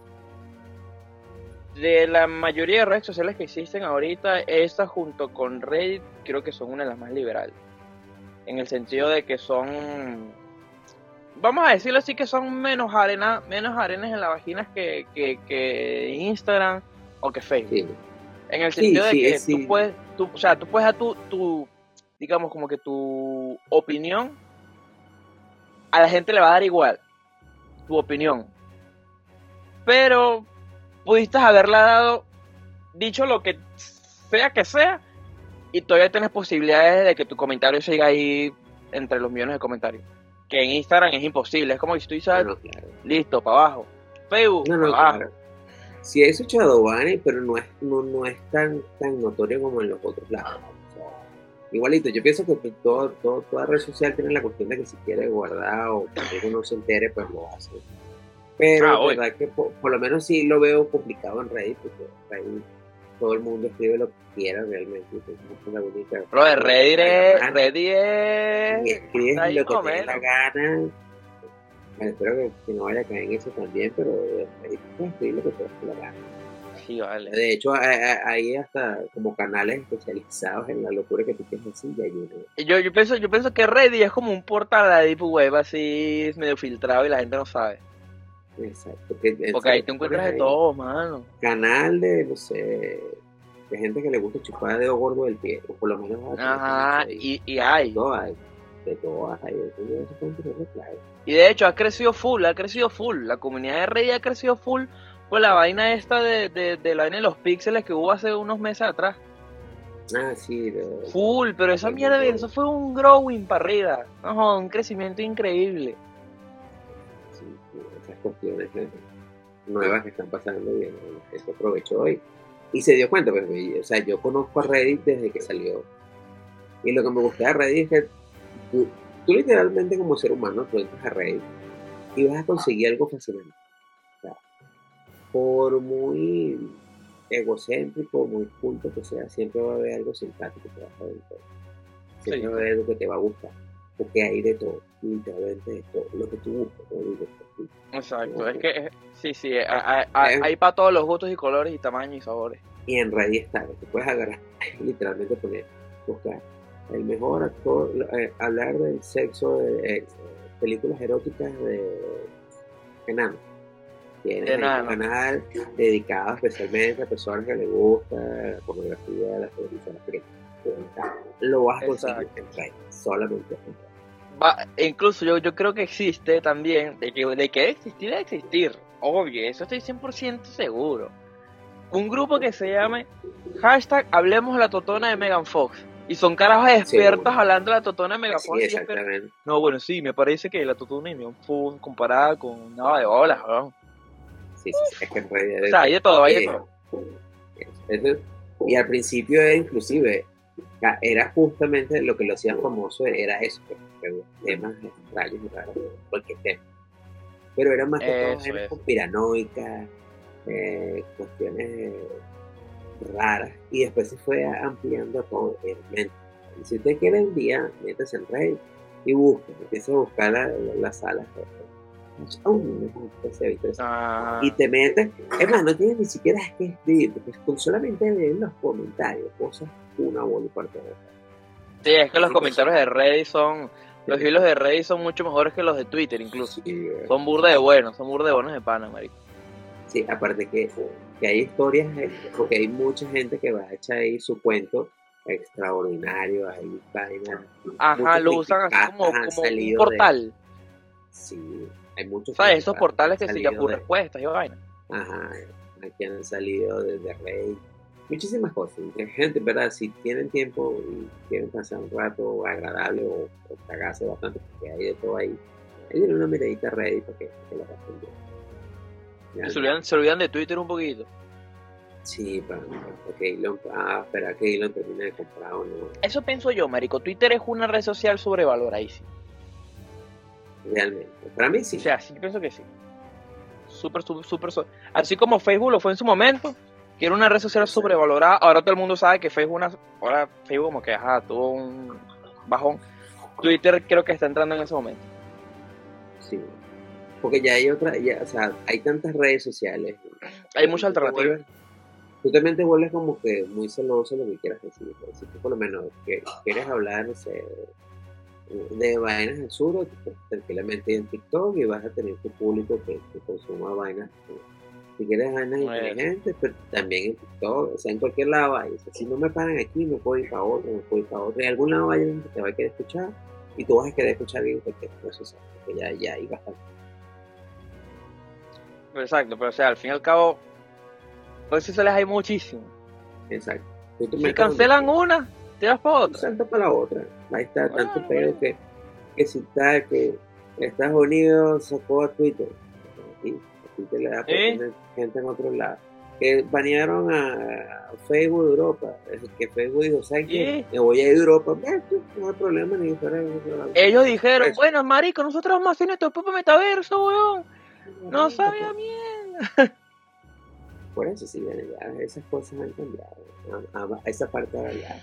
[SPEAKER 3] de la mayoría de redes sociales que existen ahorita, esta junto con Reddit creo que son una de las más liberales. En el sentido de que son, vamos a decirlo así, que son menos arena, menos arenas en las vaginas que, que, que Instagram o que Facebook. Sí. En el sentido sí, de sí, que sí. tú puedes, tú, o sea, tú puedes dar tu, tu, digamos como que tu opinión, a la gente le va a dar igual, tu opinión. Pero pudiste haberla dado, dicho lo que sea que sea, y todavía tienes posibilidades de que tu comentario siga ahí entre los millones de comentarios. Que en Instagram es imposible, es como si tú dices, no, no, claro. Listo, para abajo. Facebook,
[SPEAKER 2] no, no,
[SPEAKER 3] para abajo.
[SPEAKER 2] Claro. Sí, he escuchado Bunny, pero no es, no, no es tan, tan notorio como en los otros lados. O sea, igualito, yo pienso que todo, todo, toda red social tiene la cuestión de que si quiere guardar o que uno no se entere, pues lo hace. Pero ah, es verdad que por, por lo menos sí lo veo complicado en Reddit, porque Reddit todo el mundo escribe lo que quiera realmente. Es una bonita.
[SPEAKER 3] Pero de Reddit es. Reddit es.
[SPEAKER 2] Y escribes lo que te dé la gana. Bueno, espero que, que no vaya a caer en eso también, pero Reddit puedes escribir lo que te dé la gana.
[SPEAKER 3] Sí, vale.
[SPEAKER 2] De hecho, hay hasta como canales especializados en la locura que tú quieres decir y ayuda.
[SPEAKER 3] Yo, yo, pienso, yo pienso que Reddit es como un portal de la Deep Web, así medio filtrado y la gente no sabe.
[SPEAKER 2] Exacto.
[SPEAKER 3] Que, Porque ahí te encuentras de todo, mano.
[SPEAKER 2] Canal de, no sé, de gente que le gusta chupar dedo gordo del pie, o por lo menos.
[SPEAKER 3] Ajá, y, y hay.
[SPEAKER 2] De todo hay. De todo hay.
[SPEAKER 3] Y de hecho, ha crecido full, ha crecido full. La comunidad de Reddit ha crecido full por la vaina esta de, de, de la vaina de los píxeles que hubo hace unos meses atrás.
[SPEAKER 2] Ah, sí. De,
[SPEAKER 3] full, pero esa mierda, de, eso fue un growing para arriba. No, un crecimiento increíble.
[SPEAKER 2] Cuestiones nuevas que están pasando y la gente aprovechó y, y se dio cuenta, pues, o sea, yo conozco a Reddit desde que salió y lo que me gusta de Reddit es que tú, tú literalmente como ser humano tú entras a Reddit y vas a conseguir algo fascinante, o sea, por muy egocéntrico, muy culto que sea, siempre va a haber algo simpático que vas a ver, siempre sí. va a haber algo que te va a gustar, porque hay de todo, literalmente de todo, lo que tú buscas, ¿no?
[SPEAKER 3] Exacto, es que sí, sí, hay, hay, hay para todos los gustos y colores y tamaños y sabores.
[SPEAKER 2] Y en Reddit está, te puedes agarrar, literalmente poner, buscar el mejor actor, eh, hablar del sexo, de eh, películas eróticas de enanos. Tienes un canal dedicado especialmente a personas que les gusta la pornografía, la televisión, la película. Lo vas a conseguir en Reddit, solamente en Reddit.
[SPEAKER 3] Va, incluso yo, yo creo que existe también, de que, de que existir debe existir, obvio, eso estoy cien por ciento seguro. Un grupo que se llame hashtag Hablemos de la Totona de Megan Fox. Y son carajos expertos sí, hablando de la Totona de Megan
[SPEAKER 2] sí,
[SPEAKER 3] Fox.
[SPEAKER 2] Exactamente.
[SPEAKER 3] No, bueno, sí, me parece que la Totona de Megan Fox comparada con nada de bolas, ¿no?
[SPEAKER 2] Sí, sí, es que en realidad.
[SPEAKER 3] O sea, hay de todo, hay de todo.
[SPEAKER 2] Eso, y al principio era inclusive, era justamente lo que lo hacía famoso, era eso, temas extraños y raros, cualquier tema. Pero era más que todo es. conspiranoicas, eh, cuestiones raras, y después se fue ampliando a todo realmente. Y si usted quiere un día, métase en Reddit y busque, empieza a buscar las la, la salas oh, ah. y te metes, es más, no tienes ni siquiera que escribir, porque con solamente leer los comentarios, cosas una bola y parte de otra.
[SPEAKER 3] Sí, es que los comentarios de Reddit son, los hilos de Reddit son mucho mejores que los de Twitter incluso. Sí, son burda de buenos, son burda de buenos de pana, marico.
[SPEAKER 2] Sí, aparte que, que hay historias, porque hay mucha gente que va a echar ahí su cuento extraordinario, hay vainas.
[SPEAKER 3] Ajá, lo usan así como, como un portal.
[SPEAKER 2] De, sí, hay muchos.
[SPEAKER 3] ¿Sabes? Esos portales que se llaman respuestas y vainas.
[SPEAKER 2] Ajá, aquí han salido desde Reddit. Muchísimas cosas, gente, ¿verdad? Si tienen tiempo y quieren pasar un rato agradable o, o cagarse bastante, porque hay de todo ahí, ahí tienen una miradita Reddit para que, que la pasen bien.
[SPEAKER 3] ¿Se olvidan, ¿Se olvidan de Twitter un poquito?
[SPEAKER 2] Sí, para, para que Elon, ah, espera que Elon termine de comprar o no.
[SPEAKER 3] Eso pienso yo, marico. Twitter es una red social sobrevaloradísima.
[SPEAKER 2] Realmente, para mí sí.
[SPEAKER 3] O sea, sí, pienso que sí. Súper, súper, súper. Así como Facebook lo fue en su momento, que era una red social sobrevalorada. Ahora todo el mundo sabe que Facebook, una, ahora Facebook como que ajá, tuvo un bajón. Twitter creo que está entrando en ese momento.
[SPEAKER 2] Sí, porque ya hay otra, ya, o sea, hay tantas redes sociales.
[SPEAKER 3] Hay muchas alternativas.
[SPEAKER 2] Tú también te vuelves como que muy celoso de lo que quieras decir. Si tú por lo menos que, quieres hablar, no sé, de vainas del sur, pues, tranquilamente en TikTok y vas a tener tu público que, que consuma vainas. Si quieres vainas inteligentes, pero también en TikTok, o sea, en cualquier lado hay. O sea, si no me paran aquí, me puedo ir para otro, me puedo ir para otro. Y en algún lado hay alguien que te va a querer escuchar y tú vas a querer escuchar bien cualquier cosa, o sea, porque ya, ya hay bastante.
[SPEAKER 3] Exacto, pero o sea, al fin y al cabo, por eso se les hay muchísimo.
[SPEAKER 2] Exacto.
[SPEAKER 3] Si cancelan una, ¿Te vas para otra?
[SPEAKER 2] Salta para la otra. Ahí está,
[SPEAKER 3] Bueno,
[SPEAKER 2] tanto pedo
[SPEAKER 3] bueno.
[SPEAKER 2] que, que si está, que Estados Unidos sacó a Twitter. Y a Twitter le da por
[SPEAKER 3] ¿Eh?
[SPEAKER 2] tener gente en otro lado. Que banearon a Facebook de Europa. Es que Facebook dijo, ¿sabes qué?
[SPEAKER 3] ¿Eh?
[SPEAKER 2] Me voy a ir de Europa. Eh, no hay problema ni fuera de Europa.
[SPEAKER 3] Ellos dijeron,
[SPEAKER 2] Eso.
[SPEAKER 3] bueno, marico, nosotros vamos a hacer nuestro propio metaverso, weón. No sabía mierda.
[SPEAKER 2] Por eso sí, ya, esas cosas han cambiado. A, a, a esa parte ahora ya.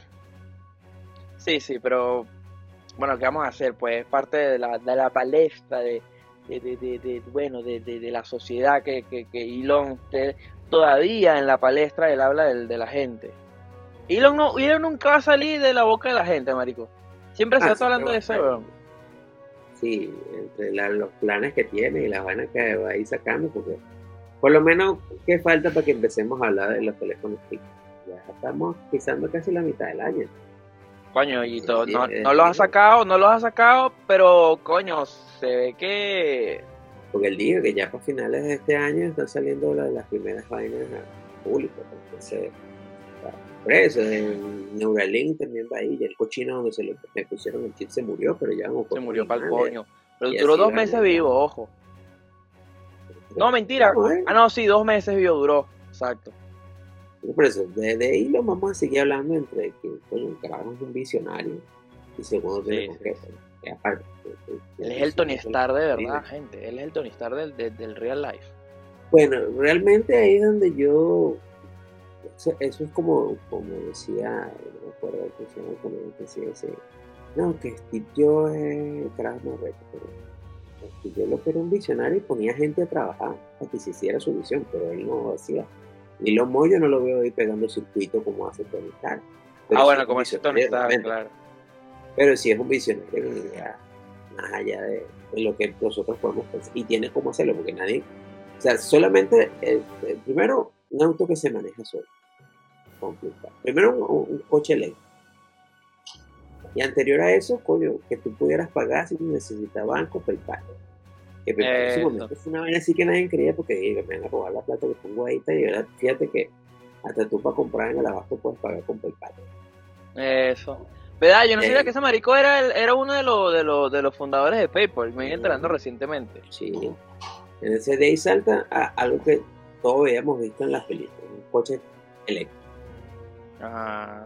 [SPEAKER 3] Sí, sí, pero bueno, ¿qué vamos a hacer? Pues es parte de la, de la palestra de, de, de, de, de bueno, de, de, de la sociedad que, que, que Elon esté todavía en la palestra del habla de, de la gente. Elon, no, Elon nunca va a salir de la boca de la gente, marico. Siempre se
[SPEAKER 2] Ah,
[SPEAKER 3] está hablando de eso, weón.
[SPEAKER 2] Sí, entre la, los planes que tiene y las vainas que va a ir sacando, porque por lo menos, ¿qué falta para que empecemos a hablar de los teléfonos fijos? Ya estamos pisando casi la mitad del año.
[SPEAKER 3] Coño, y todo,
[SPEAKER 2] Sí,
[SPEAKER 3] no,
[SPEAKER 2] eh,
[SPEAKER 3] no los ha sacado, no los ha sacado, pero coño, se ve que...
[SPEAKER 2] Porque él dijo que ya para finales de este año están saliendo la, las primeras vainas públicas. Entonces, por eso, el Neuralink también va ahí, y el cochino donde se le, le pusieron el chip se murió, pero ya
[SPEAKER 3] Se murió para el
[SPEAKER 2] animales.
[SPEAKER 3] coño. Pero
[SPEAKER 2] Y
[SPEAKER 3] duró
[SPEAKER 2] así
[SPEAKER 3] dos
[SPEAKER 2] va,
[SPEAKER 3] meses
[SPEAKER 2] ya.
[SPEAKER 3] vivo, ojo. No, mentira.
[SPEAKER 2] bueno.
[SPEAKER 3] Ah, no, sí, dos meses vivo duró. Exacto.
[SPEAKER 2] Por eso, de, de ahí lo vamos a seguir hablando entre que, coño, el carajo es un visionario y segundo tiene
[SPEAKER 3] Sí,
[SPEAKER 2] con
[SPEAKER 3] sí,
[SPEAKER 2] qué.
[SPEAKER 3] sí.
[SPEAKER 2] Y aparte,
[SPEAKER 3] Él es el Tony Stark de
[SPEAKER 2] Sí.
[SPEAKER 3] verdad, gente. Él es el Tony Stark del, del, del real life.
[SPEAKER 2] Bueno, realmente ahí es donde yo, eso, eso es como, como decía, no me acuerdo que se llama, como decía ese, no, que Steve Jobs es el carajo más reto, pero Steve Jobs lo que era un visionario y ponía gente a trabajar para que se hiciera su visión, pero él no lo hacía. Y los mollos no lo veo ahí pegando circuito como hace Tony Stark. Pero
[SPEAKER 3] Ah,
[SPEAKER 2] sí
[SPEAKER 3] bueno,
[SPEAKER 2] es un
[SPEAKER 3] como ese Tony
[SPEAKER 2] visionario
[SPEAKER 3] Stark,
[SPEAKER 2] realmente.
[SPEAKER 3] claro.
[SPEAKER 2] Pero sí es un visionario que ya, más allá de, de lo que nosotros podemos pensar. Y tiene cómo hacerlo, porque nadie, o sea, solamente, el, el primero, un auto que se maneja solo. Complicado. Primero, un, un coche eléctrico. Y anterior a eso, coño, que tú pudieras pagar si necesitas banco, PayPal. Que PayPal en su
[SPEAKER 3] Eso.
[SPEAKER 2] momento fue una vaina así que nadie creía porque "Ey, me van a robar la plata que pongo ahí". Y ahora, fíjate que hasta tú para comprar en el abasto puedes pagar con PayPal.
[SPEAKER 3] Eso. ¿Verdad? Yo no
[SPEAKER 2] Eh.
[SPEAKER 3] sabía que ese marico era, el, era uno de los, de, los, de los fundadores de PayPal. Me vine enterando
[SPEAKER 2] Mm.
[SPEAKER 3] recientemente.
[SPEAKER 2] Sí. En ese de ahí salta a algo que todos habíamos visto en las películas, un coche eléctrico.
[SPEAKER 3] Ajá.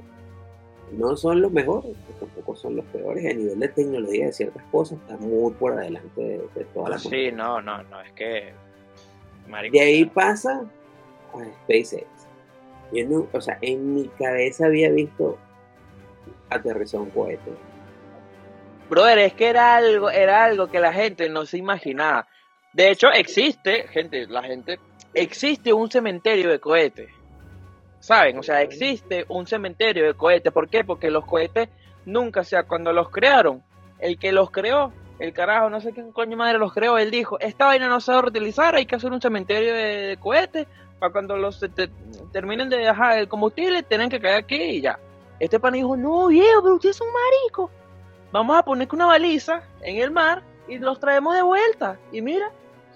[SPEAKER 2] No son los mejores, pero tampoco son los peores. A nivel de tecnología de ciertas cosas están muy por adelante de, de todas las
[SPEAKER 3] Sí, no, no, no, es que... Marico,
[SPEAKER 2] De ahí pasa a SpaceX. Yo no, o sea, en mi cabeza había visto aterrizar un cohete.
[SPEAKER 3] brother, es que era algo, era algo que la gente no se imaginaba. De hecho, existe, gente, la gente, existe un cementerio de cohetes. ¿Saben? O sea, existe un cementerio de cohetes. ¿Por qué? Porque los cohetes nunca, o sea, cuando los crearon, el que los creó, el carajo, no sé quién coño madre los creó, él dijo, esta vaina no se va a reutilizar, hay que hacer un cementerio de, de cohetes para cuando los te, terminen de dejar el combustible, tienen que caer aquí y ya. Este pan dijo, no, viejo, pero usted es un marico. Vamos a poner una baliza en el mar y los traemos de vuelta. Y mira.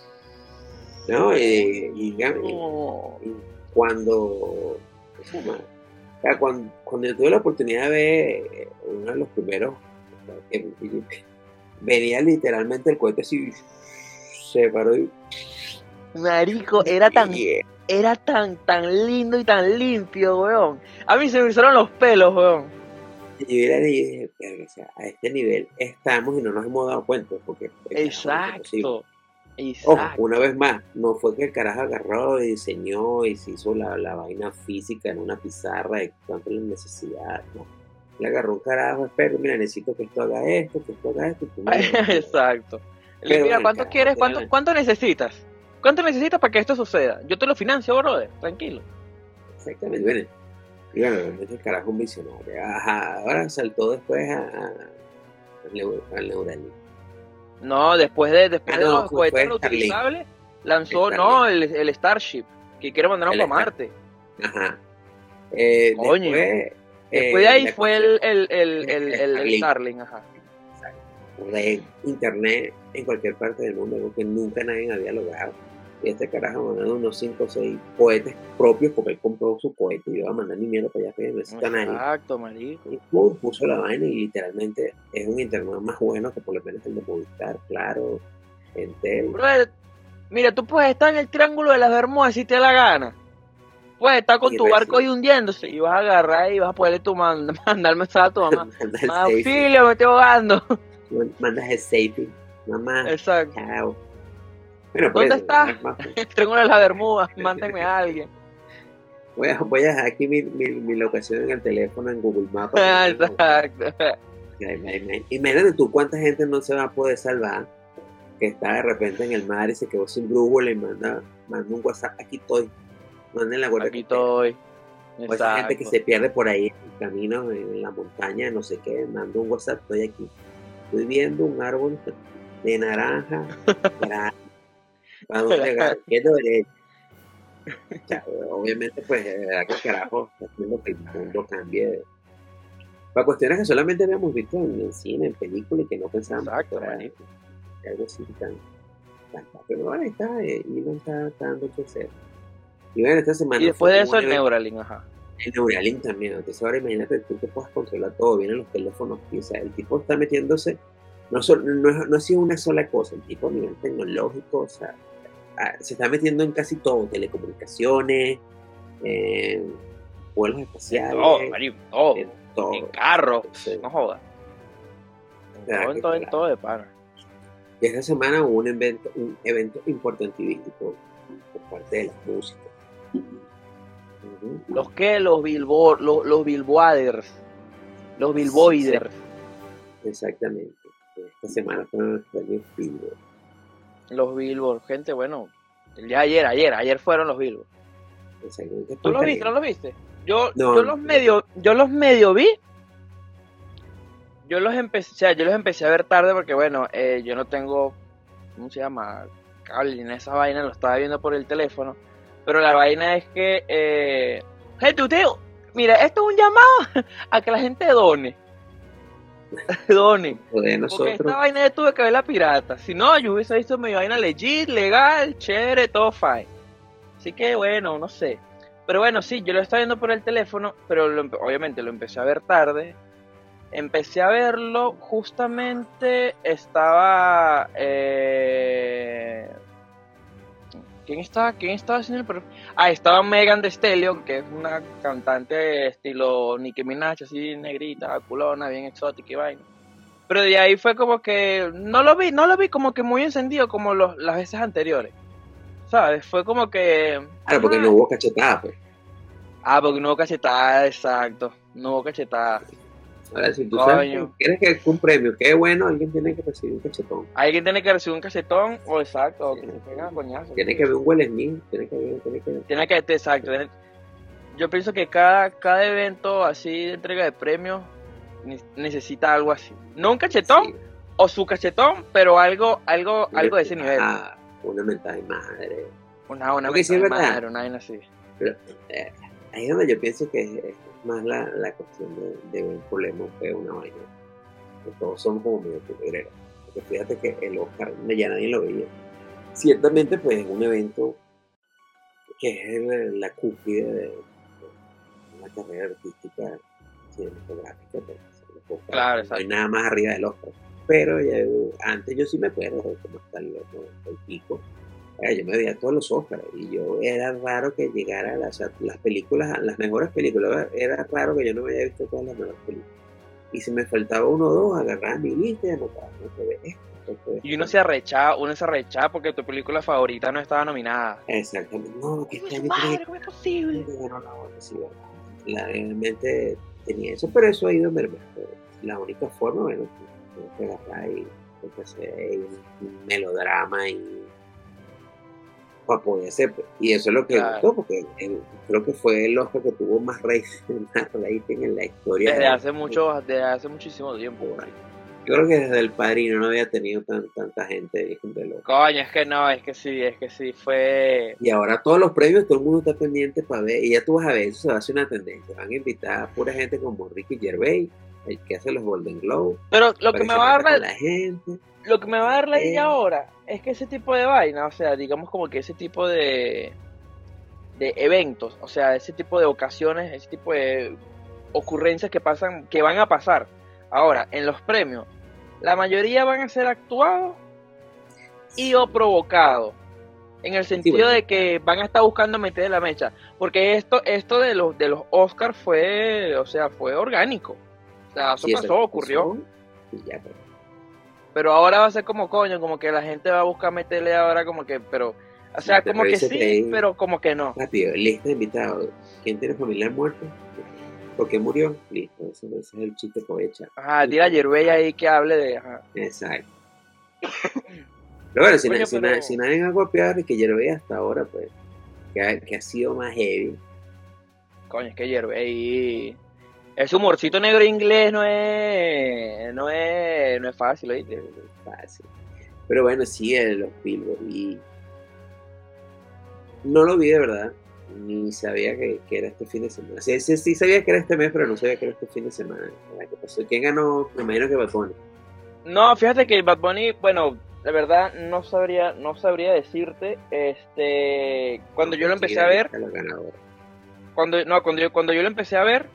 [SPEAKER 2] ¿No? Y, y, y,
[SPEAKER 3] No.
[SPEAKER 2] y cuando, ¿qué se llama? O sea, cuando, cuando yo tuve la oportunidad de ver uno de los primeros, que venía literalmente el cohete así, se paró y...
[SPEAKER 3] Marico, era tan,
[SPEAKER 2] y,
[SPEAKER 3] era tan, tan lindo y tan limpio, weón. A mí se me hicieron los pelos, weón.
[SPEAKER 2] y yo era y dije, "Verga, o sea, a este nivel estamos y no nos hemos dado cuenta, porque...
[SPEAKER 3] Exacto.
[SPEAKER 2] Ojo,
[SPEAKER 3] Exacto.
[SPEAKER 2] una vez más, no fue que el carajo agarró y diseñó y se hizo la, la vaina física en una pizarra de cuánto la necesidad, no. Le agarró un carajo, espera, mira, necesito que esto haga esto, que esto haga esto. Y tú, mira,
[SPEAKER 3] Exacto.
[SPEAKER 2] Pero
[SPEAKER 3] Mira,
[SPEAKER 2] bueno,
[SPEAKER 3] ¿cuánto
[SPEAKER 2] carajo,
[SPEAKER 3] quieres?
[SPEAKER 2] tiene
[SPEAKER 3] ¿Cuánto,
[SPEAKER 2] la-
[SPEAKER 3] ¿Cuánto necesitas? ¿Cuánto necesitas para que esto suceda? Yo te lo financio, brother. Tranquilo.
[SPEAKER 2] Exactamente, bueno. Y bueno, realmente el carajo es un visionario. Ajá, ahora saltó después a, a, al Neu- al Neuralink.
[SPEAKER 3] No, después de, después
[SPEAKER 2] Ah,
[SPEAKER 3] de
[SPEAKER 2] no,
[SPEAKER 3] los
[SPEAKER 2] fue-
[SPEAKER 3] cohetes
[SPEAKER 2] fue Starlink.
[SPEAKER 3] reutilizables, lanzó,
[SPEAKER 2] Starlink.
[SPEAKER 3] no, el, el Starship, que quiere mandarnos
[SPEAKER 2] El
[SPEAKER 3] para
[SPEAKER 2] Star-
[SPEAKER 3] Marte.
[SPEAKER 2] Ajá. Eh,
[SPEAKER 3] Coño.
[SPEAKER 2] Después,
[SPEAKER 3] Después
[SPEAKER 2] eh,
[SPEAKER 3] de ahí
[SPEAKER 2] la
[SPEAKER 3] fue
[SPEAKER 2] cuestión
[SPEAKER 3] el, el, el, el, el, el
[SPEAKER 2] Starlink.
[SPEAKER 3] Starlink, ajá.
[SPEAKER 2] de internet en cualquier parte del mundo, algo que nunca nadie había logrado. Y este carajo mandando unos cinco o seis cohetes propios porque él compró su cohete y iba a mandar mi mierda para allá, pero no necesita nadie.
[SPEAKER 3] Exacto, marico.
[SPEAKER 2] Y pum, puso la vaina y literalmente es un internet más bueno que por lo menos el de Movistar, Claro, Entel.
[SPEAKER 3] Bro, mira, tú puedes estar en el Triángulo de las Bermudas si te da la gana. Puedes estar con
[SPEAKER 2] Y
[SPEAKER 3] tu
[SPEAKER 2] recibe-
[SPEAKER 3] barco ahí hundiéndose y vas a agarrar y vas a poderle tu mand- mandar mensaje a tu mamá.
[SPEAKER 2] Mandas el
[SPEAKER 3] Auxilio,
[SPEAKER 2] safety,
[SPEAKER 3] me estoy ahogando.
[SPEAKER 2] mandas el safety, mamá,
[SPEAKER 3] Exacto.
[SPEAKER 2] chao. Bueno, por
[SPEAKER 3] ¿Dónde
[SPEAKER 2] eso,
[SPEAKER 3] estás?
[SPEAKER 2] más-
[SPEAKER 3] El Triángulo de las Bermudas, mándenme a alguien.
[SPEAKER 2] Voy a, voy a dejar aquí mi, mi, mi locación en el teléfono en Google Maps.
[SPEAKER 3] Exacto.
[SPEAKER 2] Imagínate tú cuánta gente no se va a poder salvar que está de repente en el mar y se quedó sin brújula y manda, manda un WhatsApp, aquí estoy, manden la guardia.
[SPEAKER 3] Aquí estoy.
[SPEAKER 2] O esa gente que
[SPEAKER 3] Exacto.
[SPEAKER 2] se pierde por ahí en el camino, en la montaña, no sé qué, manda un WhatsApp, estoy aquí. Estoy viendo un árbol de naranja, para, para dónde llegar, izquierda o derecha. O sea, obviamente, pues, de verdad que el carajo está haciendo que el mundo cambie. Para cuestiones que solamente habíamos visto en el cine, en películas, y que no pensábamos
[SPEAKER 3] Exacto,
[SPEAKER 2] que era
[SPEAKER 3] manito.
[SPEAKER 2] algo así tan, tan. Pero bueno, ahí está, eh, y no está dando que hacer. Y bueno, esta semana.
[SPEAKER 3] Y después de
[SPEAKER 2] fue
[SPEAKER 3] eso
[SPEAKER 2] un
[SPEAKER 3] el
[SPEAKER 2] evento-
[SPEAKER 3] Neuralink, ajá.
[SPEAKER 2] El Neuralink también. Entonces ahora imagínate, tú te puedes controlar todo, vienen los teléfonos, y, o sea, el tipo está metiéndose, no, sol- no, no ha sido una sola cosa, el tipo a nivel tecnológico, o sea, ah, se está metiendo en casi todo, telecomunicaciones, eh, vuelos espaciales,
[SPEAKER 3] Todo, marico, todo.
[SPEAKER 2] en todo.
[SPEAKER 3] En carro,
[SPEAKER 2] Entonces,
[SPEAKER 3] no jodas. En
[SPEAKER 2] ¿verdad
[SPEAKER 3] todo, en
[SPEAKER 2] que
[SPEAKER 3] todo, en
[SPEAKER 2] claro?
[SPEAKER 3] todo de pana.
[SPEAKER 2] Y esta semana hubo un evento, un evento importantísimo por parte de la música. Ujú.
[SPEAKER 3] ¿Los qué? Los Billboard, los, los Billboarders. Los Billboarders.
[SPEAKER 2] Exactamente. Esta semana fueron los premios Billboard.
[SPEAKER 3] Los Billboard, gente, bueno. Ya ayer, ayer, ayer fueron los Billboard.
[SPEAKER 2] Exactamente.
[SPEAKER 3] ¿Tú los viste? ¿No los viste? Yo,
[SPEAKER 2] No,
[SPEAKER 3] yo los
[SPEAKER 2] no.
[SPEAKER 3] medio, yo los medio vi. Yo los empecé, o sea, yo los empecé a ver tarde porque bueno, eh, yo no tengo, ¿cómo se llama? Cable ni esa vaina, lo estaba viendo por el teléfono. Pero la vaina es que, eh, gente, usted, mira, esto es un llamado a que la gente done. Done.
[SPEAKER 2] De
[SPEAKER 3] Porque
[SPEAKER 2] nosotros.
[SPEAKER 3] esta vaina yo tuve que ver la pirata. Si no, yo hubiese visto mi vaina legit, legal, chévere, todo fine. Así que bueno, no sé. Pero bueno, sí, yo lo estaba viendo por el teléfono, pero lo empe- obviamente lo empecé a ver tarde. Empecé a verlo justamente, estaba... Eh... ¿Quién estaba? ¿Quién estaba haciendo el programa? Ah, estaba Megan Thee Stallion, que es una cantante estilo Nicki Minaj, así negrita, culona, bien exótica y vaina. Pero de ahí fue como que no lo vi, no lo vi como que muy encendido como los, las veces anteriores. ¿Sabes? Fue como que...
[SPEAKER 2] Claro, porque
[SPEAKER 3] ah,
[SPEAKER 2] no hubo cachetada, pues.
[SPEAKER 3] Ah, porque no hubo cachetada, exacto. No hubo cachetada.
[SPEAKER 2] Ahora, si tú sabes
[SPEAKER 3] Coño.
[SPEAKER 2] que quieres que un premio quede bueno, alguien tiene que recibir un cachetón.
[SPEAKER 3] Alguien tiene que recibir un cachetón, o exacto, o que se pega a coñazo.
[SPEAKER 2] Tiene que haber un Will Smith, tiene que haber, tiene que
[SPEAKER 3] Tiene que, exacto. tiene- Yo pienso que cada, cada evento así de entrega de premios ne- necesita algo así. No un cachetón
[SPEAKER 2] sí,
[SPEAKER 3] o su cachetón, pero algo, algo, algo de ese nivel.
[SPEAKER 2] ah, una mentada de madre.
[SPEAKER 3] Una, una
[SPEAKER 2] Porque sí es
[SPEAKER 3] mentada de
[SPEAKER 2] verdad.
[SPEAKER 3] madre, una vaina así.
[SPEAKER 2] Pero, eh, ahí es donde yo pienso que es, es más la, la cuestión de, de un problema que una vaina. Que todos somos como medio culebreros. Porque fíjate que el Oscar ya nadie lo veía. Ciertamente, pues es un evento que es el- la cúspide de, de una carrera artística cinematográfica. Pues, los Oscars,
[SPEAKER 3] Claro,
[SPEAKER 2] no
[SPEAKER 3] exacto.
[SPEAKER 2] hay nada más arriba del Oscar. Pero ya, antes yo sí me acuerdo de cómo está el, el pico. Eh, Yo me veía todos los Oscars y yo era raro que llegara a las, o sea, las películas, las mejores películas, era raro que yo no me había visto todas las mejores películas. Y si me faltaba uno o dos, agarraba mi lista y anotaba, no se ve esto, esto, esto.
[SPEAKER 3] Y uno se arrechaba, uno se arrechaba porque tu película favorita no estaba nominada.
[SPEAKER 2] Exactamente, no, que este
[SPEAKER 3] ¡Su
[SPEAKER 2] año
[SPEAKER 3] madre,
[SPEAKER 2] tiene
[SPEAKER 3] cómo es posible!
[SPEAKER 2] que ganar la otra, sí, ¿verdad? La- realmente tenía eso, pero eso ha ido mermando. La única forma, bueno, tienes que agarrar y hacer un, un melodrama y para poder hacer, pues. Y eso es lo que
[SPEAKER 3] Claro.
[SPEAKER 2] gustó, porque el- creo que fue el Oscar que tuvo más rating, más rating en la historia.
[SPEAKER 3] Desde
[SPEAKER 2] de-
[SPEAKER 3] hace mucho, desde hace muchísimo tiempo. marico.
[SPEAKER 2] Yo creo que desde El Padrino no había tenido tan, tanta gente de los.
[SPEAKER 3] Coño, es que no, es que sí, es que sí, fue...
[SPEAKER 2] Y ahora todos los premios, todo el mundo está pendiente para ver, y ya tú vas a ver, eso se va a hacer una tendencia. Van a invitar a pura gente como Ricky Gervais, el que hace los Golden Globe.
[SPEAKER 3] Pero lo que me va a dar la,
[SPEAKER 2] la gente.
[SPEAKER 3] Lo que me va a dar la idea ahora es que ese tipo de vaina, o sea, digamos como que ese tipo de de eventos, o sea, ese tipo de ocasiones, ese tipo de ocurrencias que pasan, que van a pasar. Ahora, en los premios, la mayoría van a ser actuados y o provocados. En el sentido sí, bueno. de que van a estar buscando meter la mecha. Porque esto, esto de los de los Oscars fue, o sea, fue orgánico. O sea, eso sí, pasó, eso ocurrió.
[SPEAKER 2] Y ya, pero...
[SPEAKER 3] pero ahora va a ser como coño, como que la gente va a buscar meterle ahora como que, pero, o sea, como que sí, ahí, pero como que no.
[SPEAKER 2] Rápido, lista de invitados. ¿Quién tiene familiar muerto? ¿Por qué murió? Listo, ese, ese es el chiste cohecha.
[SPEAKER 3] Ajá, tira a Yerbey ahí que hable de... Ajá.
[SPEAKER 2] Exacto. Pero bueno, si,
[SPEAKER 3] Oye,
[SPEAKER 2] na, si,
[SPEAKER 3] pero...
[SPEAKER 2] na, si nadie ha copiado, es que Yerbey hasta ahora, pues, que ha, que ha sido más heavy.
[SPEAKER 3] Coño, es que Yerbey... Ese humorcito negro inglés no es... No es, no es fácil, ¿oíste?
[SPEAKER 2] No es fácil. Pero bueno, sí, los Billboard y... No lo vi de verdad. Ni sabía que, que era este fin de semana. Sí, sí, sí sabía que era este mes, pero no sabía que era este fin de semana. ¿Qué pasó? ¿Quién ganó? Me imagino que Bad Bunny.
[SPEAKER 3] No, fíjate que Bad Bunny, bueno, la verdad no sabría, no sabría decirte, este, cuando no, yo lo empecé a ver, cuando, no, cuando yo, cuando yo lo empecé a ver,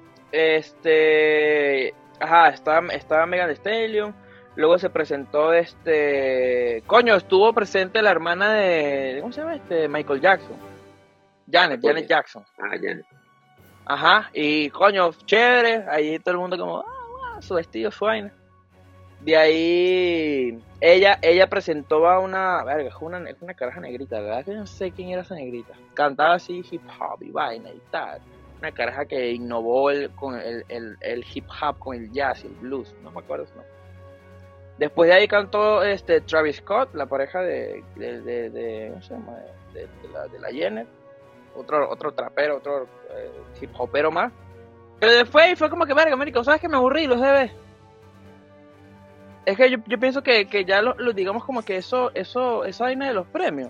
[SPEAKER 3] este, ajá, estaba, estaba Megan Thee Stallion, luego se presentó este, coño, estuvo presente la hermana de, ¿cómo se llama este? Michael Jackson. Janet, Janet Jackson.
[SPEAKER 2] Ah, Janet.
[SPEAKER 3] Ajá, y coño, chévere, ahí todo el mundo como, ah, wow, su vestido, su vaina. De ahí, ella ella presentó a una, verga, es una, es una caraja negrita, ¿verdad? Que no sé quién era esa negrita. Cantaba así hip hop y vaina y tal. Una caraja que innovó el, con el, el, el hip hop con el jazz y el blues, no me acuerdo su nombre. Después de ahí cantó este Travis Scott, la pareja de, de, de, de ¿cómo se llama? De, de, la, de la Jenner. Otro, otro trapero, otro eh, hip hopero más. Pero después fue como que, verga, América, ¿sabes que me aburrí? Los debes. Es que yo, yo pienso que, que ya lo, lo digamos como que eso, eso, esa vaina de los premios.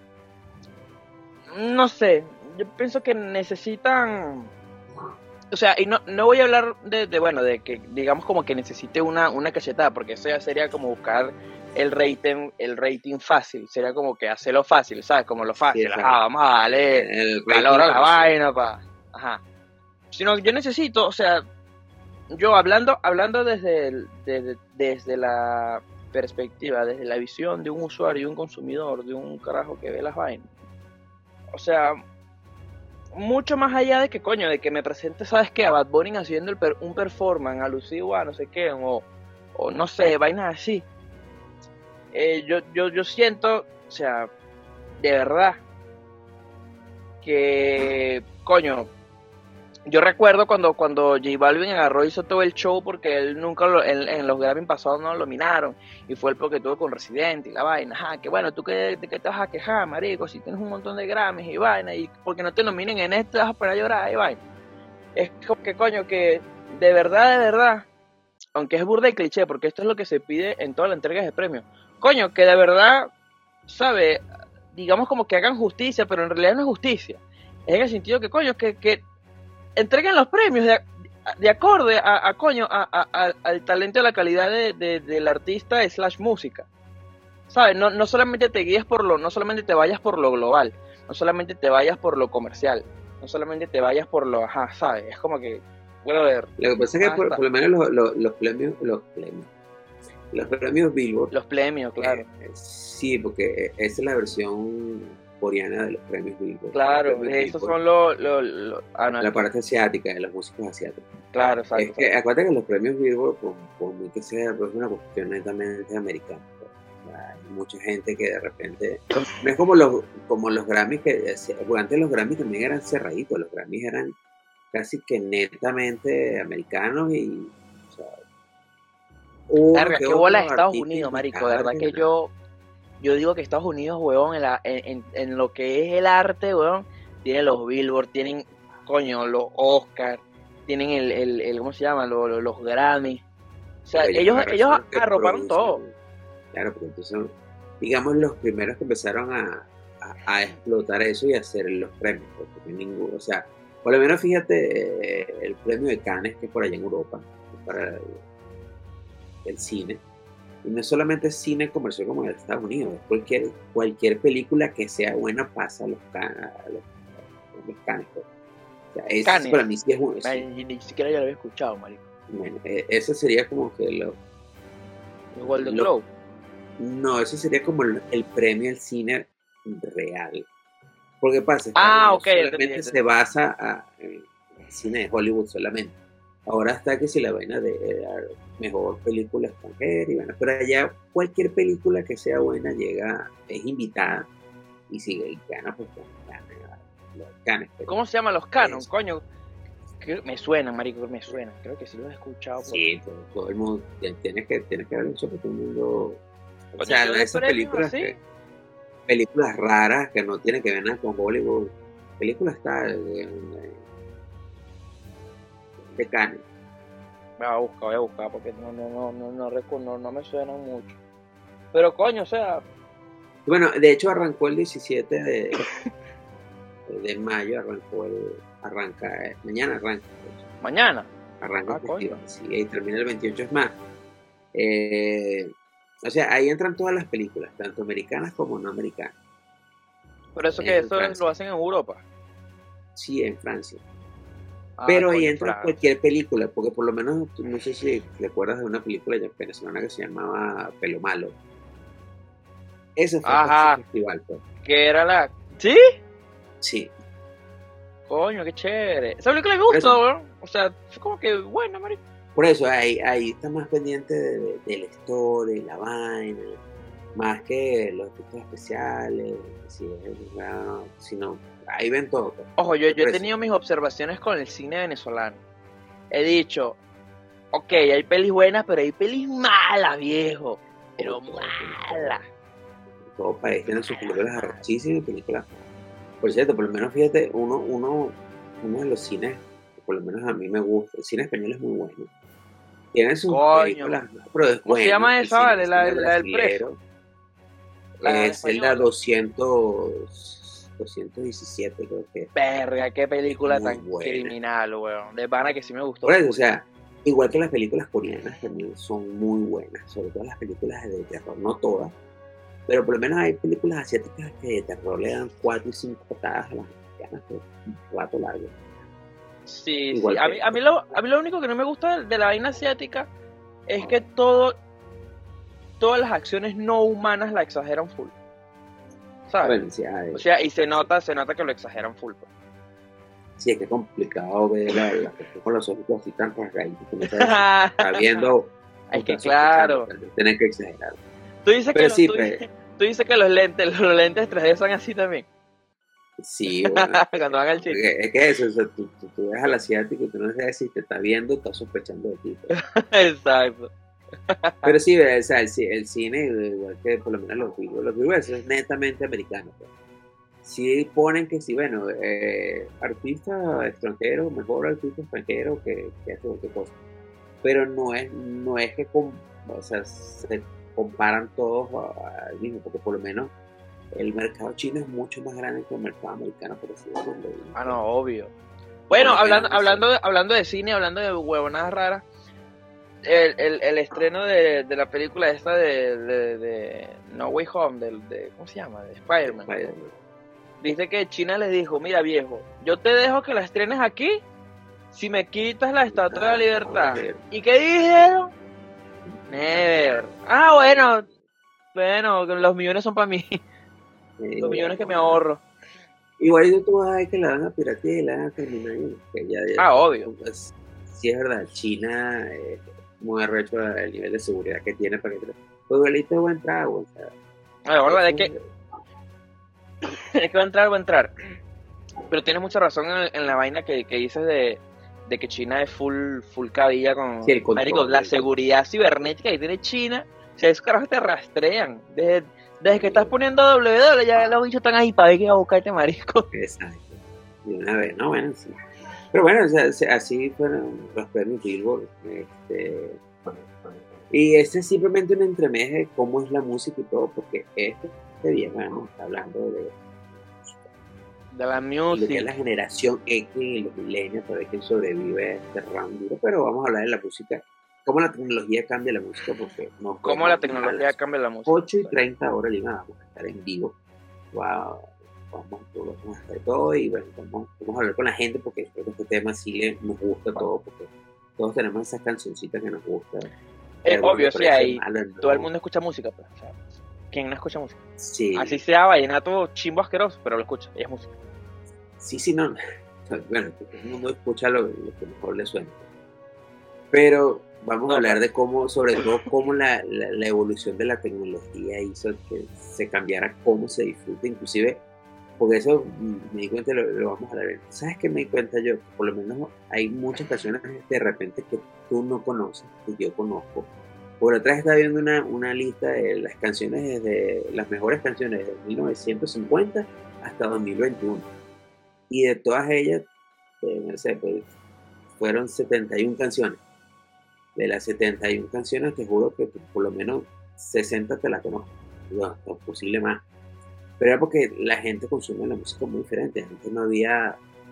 [SPEAKER 3] No sé, yo pienso que necesitan, o sea, y no, no voy a hablar de, de, bueno, de que digamos como que necesite una, una cachetada, porque eso ya sería como buscar el rating, el rating fácil, sería como que hacerlo fácil, ¿sabes? Como lo fácil, sí, ajá, vamos a darle el calor a la vaina, pa. Ajá. Sino yo necesito, o sea, yo hablando, hablando desde, el, desde, desde la perspectiva, desde la visión de un usuario, un consumidor, de un carajo que ve las vainas. O sea, mucho más allá de que coño, de que me presente, ¿sabes qué? A Bad Bunny haciendo el per, un performance alusivo a no sé qué, o, o no sé, vainas así. Eh, yo, yo, yo siento, o sea, de verdad, que, coño, yo recuerdo cuando, cuando J Balvin agarró y hizo todo el show porque él nunca, lo, en, en los Grammy pasados no lo nominaron, y fue el porque tuvo con Residente y la vaina, ajá, que bueno, tú que, de qué te vas a quejar, marico, si tienes un montón de Grammys y vaina, y porque no te nominen en este vas a poner a llorar y vaina. Es como que, coño, que de verdad, de verdad, aunque es burda y cliché, porque esto es lo que se pide en todas las entregas de premios, coño, que de verdad, ¿sabe? Digamos como que hagan justicia, pero en realidad no es justicia. Es en el sentido que, coño, que, que entreguen los premios de, de acorde a, a coño, a, a, a, al talento y a la calidad de, de, del artista slash música. ¿Sabes? No, no solamente te guíes por lo, no solamente te vayas por lo global, no solamente te vayas por lo comercial, no solamente te vayas por lo, ajá, ¿sabes? Es como que, bueno, ver.
[SPEAKER 2] Lo que pasa es que por, por lo menos los, los, los premios, los premios, los premios Billboard.
[SPEAKER 3] Los premios, claro.
[SPEAKER 2] Eh, sí, porque esa es la versión coreana de los premios Billboard.
[SPEAKER 3] Claro, esos son los... Lo, lo, ah, no,
[SPEAKER 2] la parte asiática, de los músicos asiáticos.
[SPEAKER 3] Claro, exacto.
[SPEAKER 2] Es que, acuérdate que los premios Billboard, por, por muy que sea, pues, es una cuestión netamente americana. Pues, hay mucha gente que de repente... No es como los, como los Grammys, que antes los Grammys también eran cerraditos, los Grammys eran casi que netamente americanos y... O sea,
[SPEAKER 3] Verga, qué bola de Estados Unidos, marico, de verdad que yo... Yo digo que Estados Unidos, weón, en, la, en, en lo que es el arte, weón, tienen los Billboard, tienen, coño, los Oscars, tienen el, el, el ¿cómo se llama? Los, los, los Grammy. O sea, Oye, ellos, ellos arroparon todo.
[SPEAKER 2] Claro, porque entonces son, digamos, los primeros que empezaron a, a, a explotar eso y a hacer los premios. Porque ninguno, o sea, por lo menos fíjate, eh, el premio de Cannes, que es por allá en Europa, para el, el cine. Y no es solamente cine comercial como en Estados Unidos, es cualquier, cualquier película que sea buena pasa a los, can, a los, a los canes. Pues. O sea, eso
[SPEAKER 3] Canes.
[SPEAKER 2] para mí sí es bueno.
[SPEAKER 3] Ay, ni, ni siquiera yo lo había escuchado, marico.
[SPEAKER 2] Bueno, eh, eso sería como que lo...
[SPEAKER 3] El Golden
[SPEAKER 2] lo-
[SPEAKER 3] Globe.
[SPEAKER 2] No, eso sería como el, el premio al cine real. Porque pasa,
[SPEAKER 3] Ah,
[SPEAKER 2] Estados
[SPEAKER 3] ok,
[SPEAKER 2] Unidos
[SPEAKER 3] entendí,
[SPEAKER 2] solamente
[SPEAKER 3] entendí.
[SPEAKER 2] se basa a, en el cine de Hollywood solamente. Ahora está que si la vaina de eh, mejor película extranjera y bueno, pero allá cualquier película que sea buena llega, es invitada y sigue y gana, pues gana los Cannes. Pero,
[SPEAKER 3] ¿Cómo se llaman los Canon,
[SPEAKER 2] Eso.
[SPEAKER 3] coño? Que me suena, marico, me suena. Creo que sí los he escuchado. por-
[SPEAKER 2] sí, todo, todo el mundo tiene que, tiene que haber mucho porque todo el mundo. O
[SPEAKER 3] Coño,
[SPEAKER 2] sea,
[SPEAKER 3] yo
[SPEAKER 2] de
[SPEAKER 3] de
[SPEAKER 2] esas
[SPEAKER 3] premios
[SPEAKER 2] películas
[SPEAKER 3] así.
[SPEAKER 2] que, películas raras que no tienen que ver nada con Hollywood. Películas está de, de, de Cannes.
[SPEAKER 3] Me voy a buscar, voy a buscar porque no, no, no, no, no, recu- no, no me suenan mucho. Pero coño, o sea,
[SPEAKER 2] Bueno, de hecho arrancó el diecisiete de, de mayo, arrancó el, arranca, eh, mañana arranca, pues,
[SPEAKER 3] mañana.
[SPEAKER 2] arranca
[SPEAKER 3] Ah,
[SPEAKER 2] el festival, sí, y termina el veintiocho es más. Eh, o sea, ahí entran todas las películas, tanto americanas como no americanas.
[SPEAKER 3] Pero eso
[SPEAKER 2] En
[SPEAKER 3] que eso
[SPEAKER 2] Francia.
[SPEAKER 3] lo hacen en Europa.
[SPEAKER 2] Sí, en Francia.
[SPEAKER 3] Ah,
[SPEAKER 2] Pero ahí
[SPEAKER 3] coño,
[SPEAKER 2] entra
[SPEAKER 3] Francia.
[SPEAKER 2] cualquier película, porque por lo menos, tú- no sé si recuerdas de una película ya venezolana que se llamaba Pelo Malo. Ese fue
[SPEAKER 3] Ajá.
[SPEAKER 2] el festival, pues.
[SPEAKER 3] Que era la. ¿Sí?
[SPEAKER 2] Sí.
[SPEAKER 3] Coño, qué chévere. Esa película me
[SPEAKER 2] Por
[SPEAKER 3] gustó,
[SPEAKER 2] eso.
[SPEAKER 3] weón. O sea, fue como que buena, marico.
[SPEAKER 2] Por eso ahí, ahí está más pendiente de, de- de la historia, la vaina, más que los efectos especiales, si es, no, sino, ahí ven todo. Pues.
[SPEAKER 3] Ojo, yo, yo he
[SPEAKER 2] Por eso.
[SPEAKER 3] tenido mis observaciones con el cine venezolano. He dicho, ok, hay pelis buenas, pero hay pelis malas, viejo. Pero
[SPEAKER 2] Todo, todo,
[SPEAKER 3] malas.
[SPEAKER 2] Todo país tiene sus películas arrechísimas y películas. Por cierto, por lo menos fíjate, uno, uno, uno de los cines, por lo menos a mí me gusta, el cine español es muy bueno. Tiene sus
[SPEAKER 3] Coño.
[SPEAKER 2] películas, pero es
[SPEAKER 3] ¿Cómo se
[SPEAKER 2] bueno,
[SPEAKER 3] llama
[SPEAKER 2] el
[SPEAKER 3] esa,
[SPEAKER 2] cine-
[SPEAKER 3] vale?
[SPEAKER 2] el
[SPEAKER 3] La-
[SPEAKER 2] cine
[SPEAKER 3] la del
[SPEAKER 2] brasilero.
[SPEAKER 3] La
[SPEAKER 2] Es el la
[SPEAKER 3] española.
[SPEAKER 2] doscientos, doscientos diecisiete, creo que es.
[SPEAKER 3] Verga, qué película
[SPEAKER 2] Muy
[SPEAKER 3] tan
[SPEAKER 2] buena.
[SPEAKER 3] criminal, weón. De pana que sí me gustó.
[SPEAKER 2] Por eso, o sea, igual que las películas coreanas también son muy buenas, sobre todo las películas de terror, no todas, pero por lo menos hay películas asiáticas que de terror le dan cuatro y cinco patadas a las mexicanas por un rato largo.
[SPEAKER 3] Sí,
[SPEAKER 2] Igual
[SPEAKER 3] sí. A
[SPEAKER 2] que-
[SPEAKER 3] mí, a, mí lo, a mí lo único que no me gusta de la vaina asiática es que todo, todas las acciones no humanas la exageran full. ¿Sabes?
[SPEAKER 2] Bueno, sí, hay-
[SPEAKER 3] O sea, y se nota, se nota que lo exageran full. Pues.
[SPEAKER 2] sí, es que es complicado ver la, la cuestión con los ojos así tan rasgaditos que no sabes si está viendo.
[SPEAKER 3] Es
[SPEAKER 2] o
[SPEAKER 3] que
[SPEAKER 2] está
[SPEAKER 3] claro.
[SPEAKER 2] sospechando, Tienes que exagerar.
[SPEAKER 3] Tú dices que,
[SPEAKER 2] Pero
[SPEAKER 3] los,
[SPEAKER 2] sí,
[SPEAKER 3] tú,
[SPEAKER 2] pues.
[SPEAKER 3] tú dices que los lentes, los lentes tres D son así también.
[SPEAKER 2] Sí, bueno,
[SPEAKER 3] Cuando van al chiste.
[SPEAKER 2] porque es que eso, o sea, tú, tú, tú ves al asiático y tú no sabes si te está viendo o está sospechando de ti. Pues.
[SPEAKER 3] Exacto.
[SPEAKER 2] Pero sí, o sea, el, ci- el cine, igual que por lo menos los videos, los videos eso es netamente americano. Pues. Sí ponen que sí, bueno, eh, artista extranjero, mejor artista extranjero que, que hace cualquier cosa. Pero no es, no es que com- o sea, se comparan todos a- al mismo, porque por lo menos el mercado chino es mucho más grande que el mercado americano, por así decirlo.
[SPEAKER 3] Ah, no, obvio. Bueno,
[SPEAKER 2] Bueno,
[SPEAKER 3] hablando,
[SPEAKER 2] sí.
[SPEAKER 3] hablando, de, hablando de cine, hablando de huevonadas raras, el, el, el estreno de, de la película esta de, de, de No Way Home, del de, ¿cómo se llama? De Spider-Man.
[SPEAKER 2] Spider-Man.
[SPEAKER 3] Dice que China les dijo, mira viejo, yo te dejo que la estrenes aquí si me quitas la Estatua de la Libertad.
[SPEAKER 2] Joder.
[SPEAKER 3] ¿Y qué dijeron? Never. Ah, bueno, bueno, los millones son para mí,
[SPEAKER 2] Eh,
[SPEAKER 3] los millones que me ahorro.
[SPEAKER 2] Igual tú vas a ver que la van a piratear y la van a terminar. y que ya, ya-
[SPEAKER 3] Ah, obvio.
[SPEAKER 2] pues, sí, es verdad, China es muy arrecho el nivel de seguridad que tiene para que te... Pues igualito va a entrar, o sea,
[SPEAKER 3] La verdad es
[SPEAKER 2] eso-
[SPEAKER 3] que es que va a entrar, va a entrar. Pero tienes mucha razón en, en la vaina que, que dices de, de que China es full, full cabilla con
[SPEAKER 2] Sí, el control,
[SPEAKER 3] marico, la
[SPEAKER 2] el-
[SPEAKER 3] seguridad cibernética que tiene China. O sea, esos carajos te rastrean. Desde, desde que estás poniendo W W, ya los bichos están ahí para ver que va a buscarte, marisco.
[SPEAKER 2] Exacto. De una vez, ¿no? Bueno, sí. Pero bueno, o sea, se- así fueron los premios Billboard. Este, y este es simplemente un entremeje de cómo es la música y todo, porque este, este día, bueno, está hablando de
[SPEAKER 3] De la
[SPEAKER 2] lo que es
[SPEAKER 3] music.
[SPEAKER 2] la generación X y los millennials, para ver quién sobrevive a este round duro, pero vamos a hablar de la música cómo la tecnología cambia la música, porque no
[SPEAKER 3] ¿Cómo la tecnología cambia la música?
[SPEAKER 2] ocho y treinta ahora, Lima, vamos a estar en vivo. Wow, vamos, vamos a hacer todo y bueno, vamos, vamos a hablar con la gente porque creo que este tema sí le, nos gusta todo, porque todos tenemos esas cancioncitas que nos gustan.
[SPEAKER 3] Es obvio, sí, ahí malo, no. Todo el mundo escucha música, pues, o sea, ¿quién no escucha música?
[SPEAKER 2] Sí.
[SPEAKER 3] Así sea vallenato chimbo asqueroso, pero lo escucha, y es música.
[SPEAKER 2] Sí, sí, no. Bueno, todo el mundo escucha lo, lo que mejor le suena. Pero vamos no, a hablar de cómo, sobre todo, cómo la, la, la evolución de la tecnología hizo que se cambiara cómo se disfruta, inclusive, porque eso me di cuenta, lo, lo vamos a hablar. ¿Sabes qué me di cuenta yo? Por lo menos hay muchas canciones de repente que tú no conoces, que yo conozco. Por atrás estaba viendo una, una lista de las canciones desde las mejores canciones desde mil novecientos cincuenta hasta dos mil veintiuno. Y de todas ellas, eh, no sé, pues, fueron setenta y una canciones. De las setenta y una canciones, te juro que por lo menos sesenta te las conozco. No, no es posible más. Pero era porque la gente consume la música muy diferente. Antes no había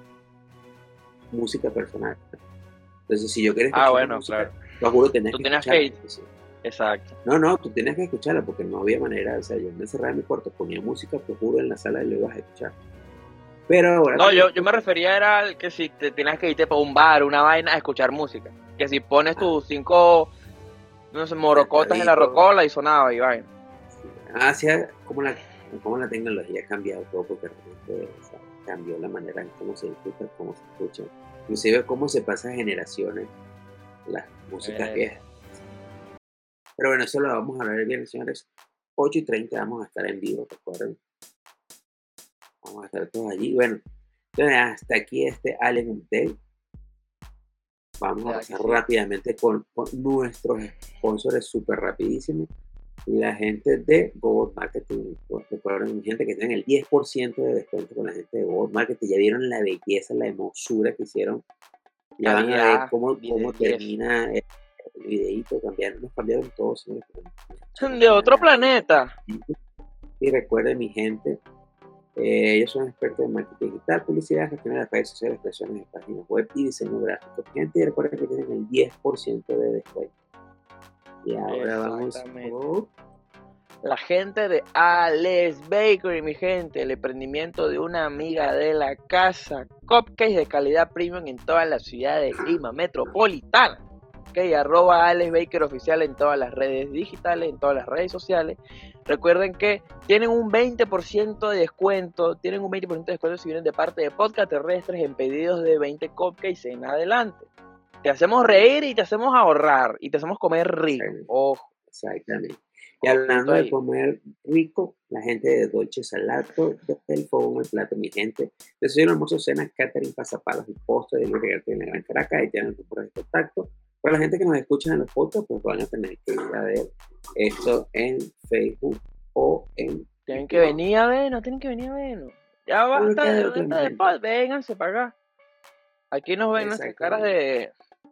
[SPEAKER 2] música personal. Entonces, si yo quería escuchar
[SPEAKER 3] ah, bueno,
[SPEAKER 2] música,
[SPEAKER 3] claro.
[SPEAKER 2] te juro, tenías
[SPEAKER 3] tú
[SPEAKER 2] que
[SPEAKER 3] tenías
[SPEAKER 2] escucharla.
[SPEAKER 3] que... Exacto.
[SPEAKER 2] No, no, tú tenías que escucharla porque no había manera. O sea, yo me encerraba en mi cuarto, ponía música, te juro, en la sala y lo ibas a escuchar. Pero ahora...
[SPEAKER 3] No, yo, yo me refería era al que si te tenías que irte para un bar, una vaina, a escuchar música. Que si pones tus cinco, no sé, morocotas en la rocola y sonaba y vaina.
[SPEAKER 2] Hacia como la, como la tecnología ha cambiado todo, porque realmente, o sea, cambió la manera en cómo se disfruta, cómo se escucha. Inclusive cómo se pasa generaciones las músicas eh. viejas. Pero bueno, eso lo vamos a hablar bien, señores. ocho y treinta vamos a estar en vivo, recuerden. Vamos a estar todos allí. Bueno, entonces hasta aquí este Allen Update. Vamos a pasar sí. rápidamente con, con nuestros sponsors súper rapidísimo. La gente de GoBot Marketing. Recuerden, gente que tienen el diez por ciento de descuento con la gente de GoBot Marketing. Ya vieron la belleza, la hermosura que hicieron. Ya van a ver cómo, cómo termina el, el videito. Cambiaron, nos cambiaron todos.
[SPEAKER 3] Son de otro planeta.
[SPEAKER 2] Y recuerden, mi gente, Eh, ellos son expertos en marketing digital, publicidad, gestión de las redes sociales, creaciones de páginas web y diseño gráfico. Gente, recuerden que tienen el diez por ciento de descuento. Y ahora vamos con
[SPEAKER 3] la gente de Alex Bakery, mi gente, el emprendimiento de una amiga de la casa. Cupcakes de calidad premium en toda la ciudad de Lima metropolitana. Okay, arroba Alex Baker oficial en todas las redes digitales, en todas las redes sociales. Recuerden que tienen un veinte por ciento de descuento, tienen un veinte por ciento de descuento si vienen de parte de Podcast Terrestres en pedidos de veinte cupcakes en adelante. Te hacemos reír y te hacemos ahorrar y te hacemos comer rico. Ojo.
[SPEAKER 2] Exactamente. Y hablando de comer rico, la gente de Dolce Salato, del Fogón el Plato, mi gente. Desayuno, almuerzo, cena, catering, pasapalos y postres de Luis en la Gran Caracas. Ahí tienen el número de contacto. Para la gente que nos escucha en los podcasts, pues van a tener que ir a ver esto en Facebook o en...
[SPEAKER 3] Tienen que venir a ver, no tienen que venir a ver. No. Ya basta de venta de pod, vénganse para acá. Aquí nos ven nuestras caras de...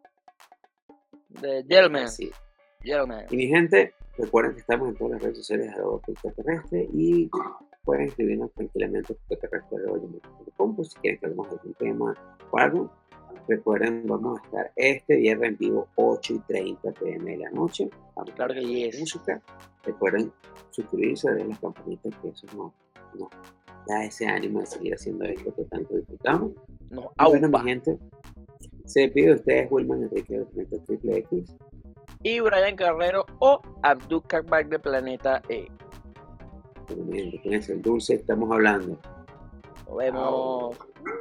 [SPEAKER 3] de Gentleman.
[SPEAKER 2] Sí.
[SPEAKER 3] Gentleman.
[SPEAKER 2] Y mi gente, recuerden que estamos en todas las redes sociales de arroba Podcast Terrestre y pueden escribirnos tranquilamente a podcast terrestre punto com por si quieren que hablemos de algún tema o algo. Recuerden, vamos a estar este viernes en vivo ocho y treinta pm de la noche. Vamos
[SPEAKER 3] claro que yes.
[SPEAKER 2] música. Recuerden suscribirse, darle las campanitas, que eso nos, nos da ese ánimo de seguir haciendo esto que tanto disfrutamos.
[SPEAKER 3] No,
[SPEAKER 2] bueno, mi gente, se despide de ustedes Wilman Enrique de Planeta Triple X
[SPEAKER 3] y Brian Carrero o Abdul Kakbak de Planeta E.
[SPEAKER 2] Bueno, mi gente, ¿quién es el dulce? Estamos hablando.
[SPEAKER 3] Nos vemos.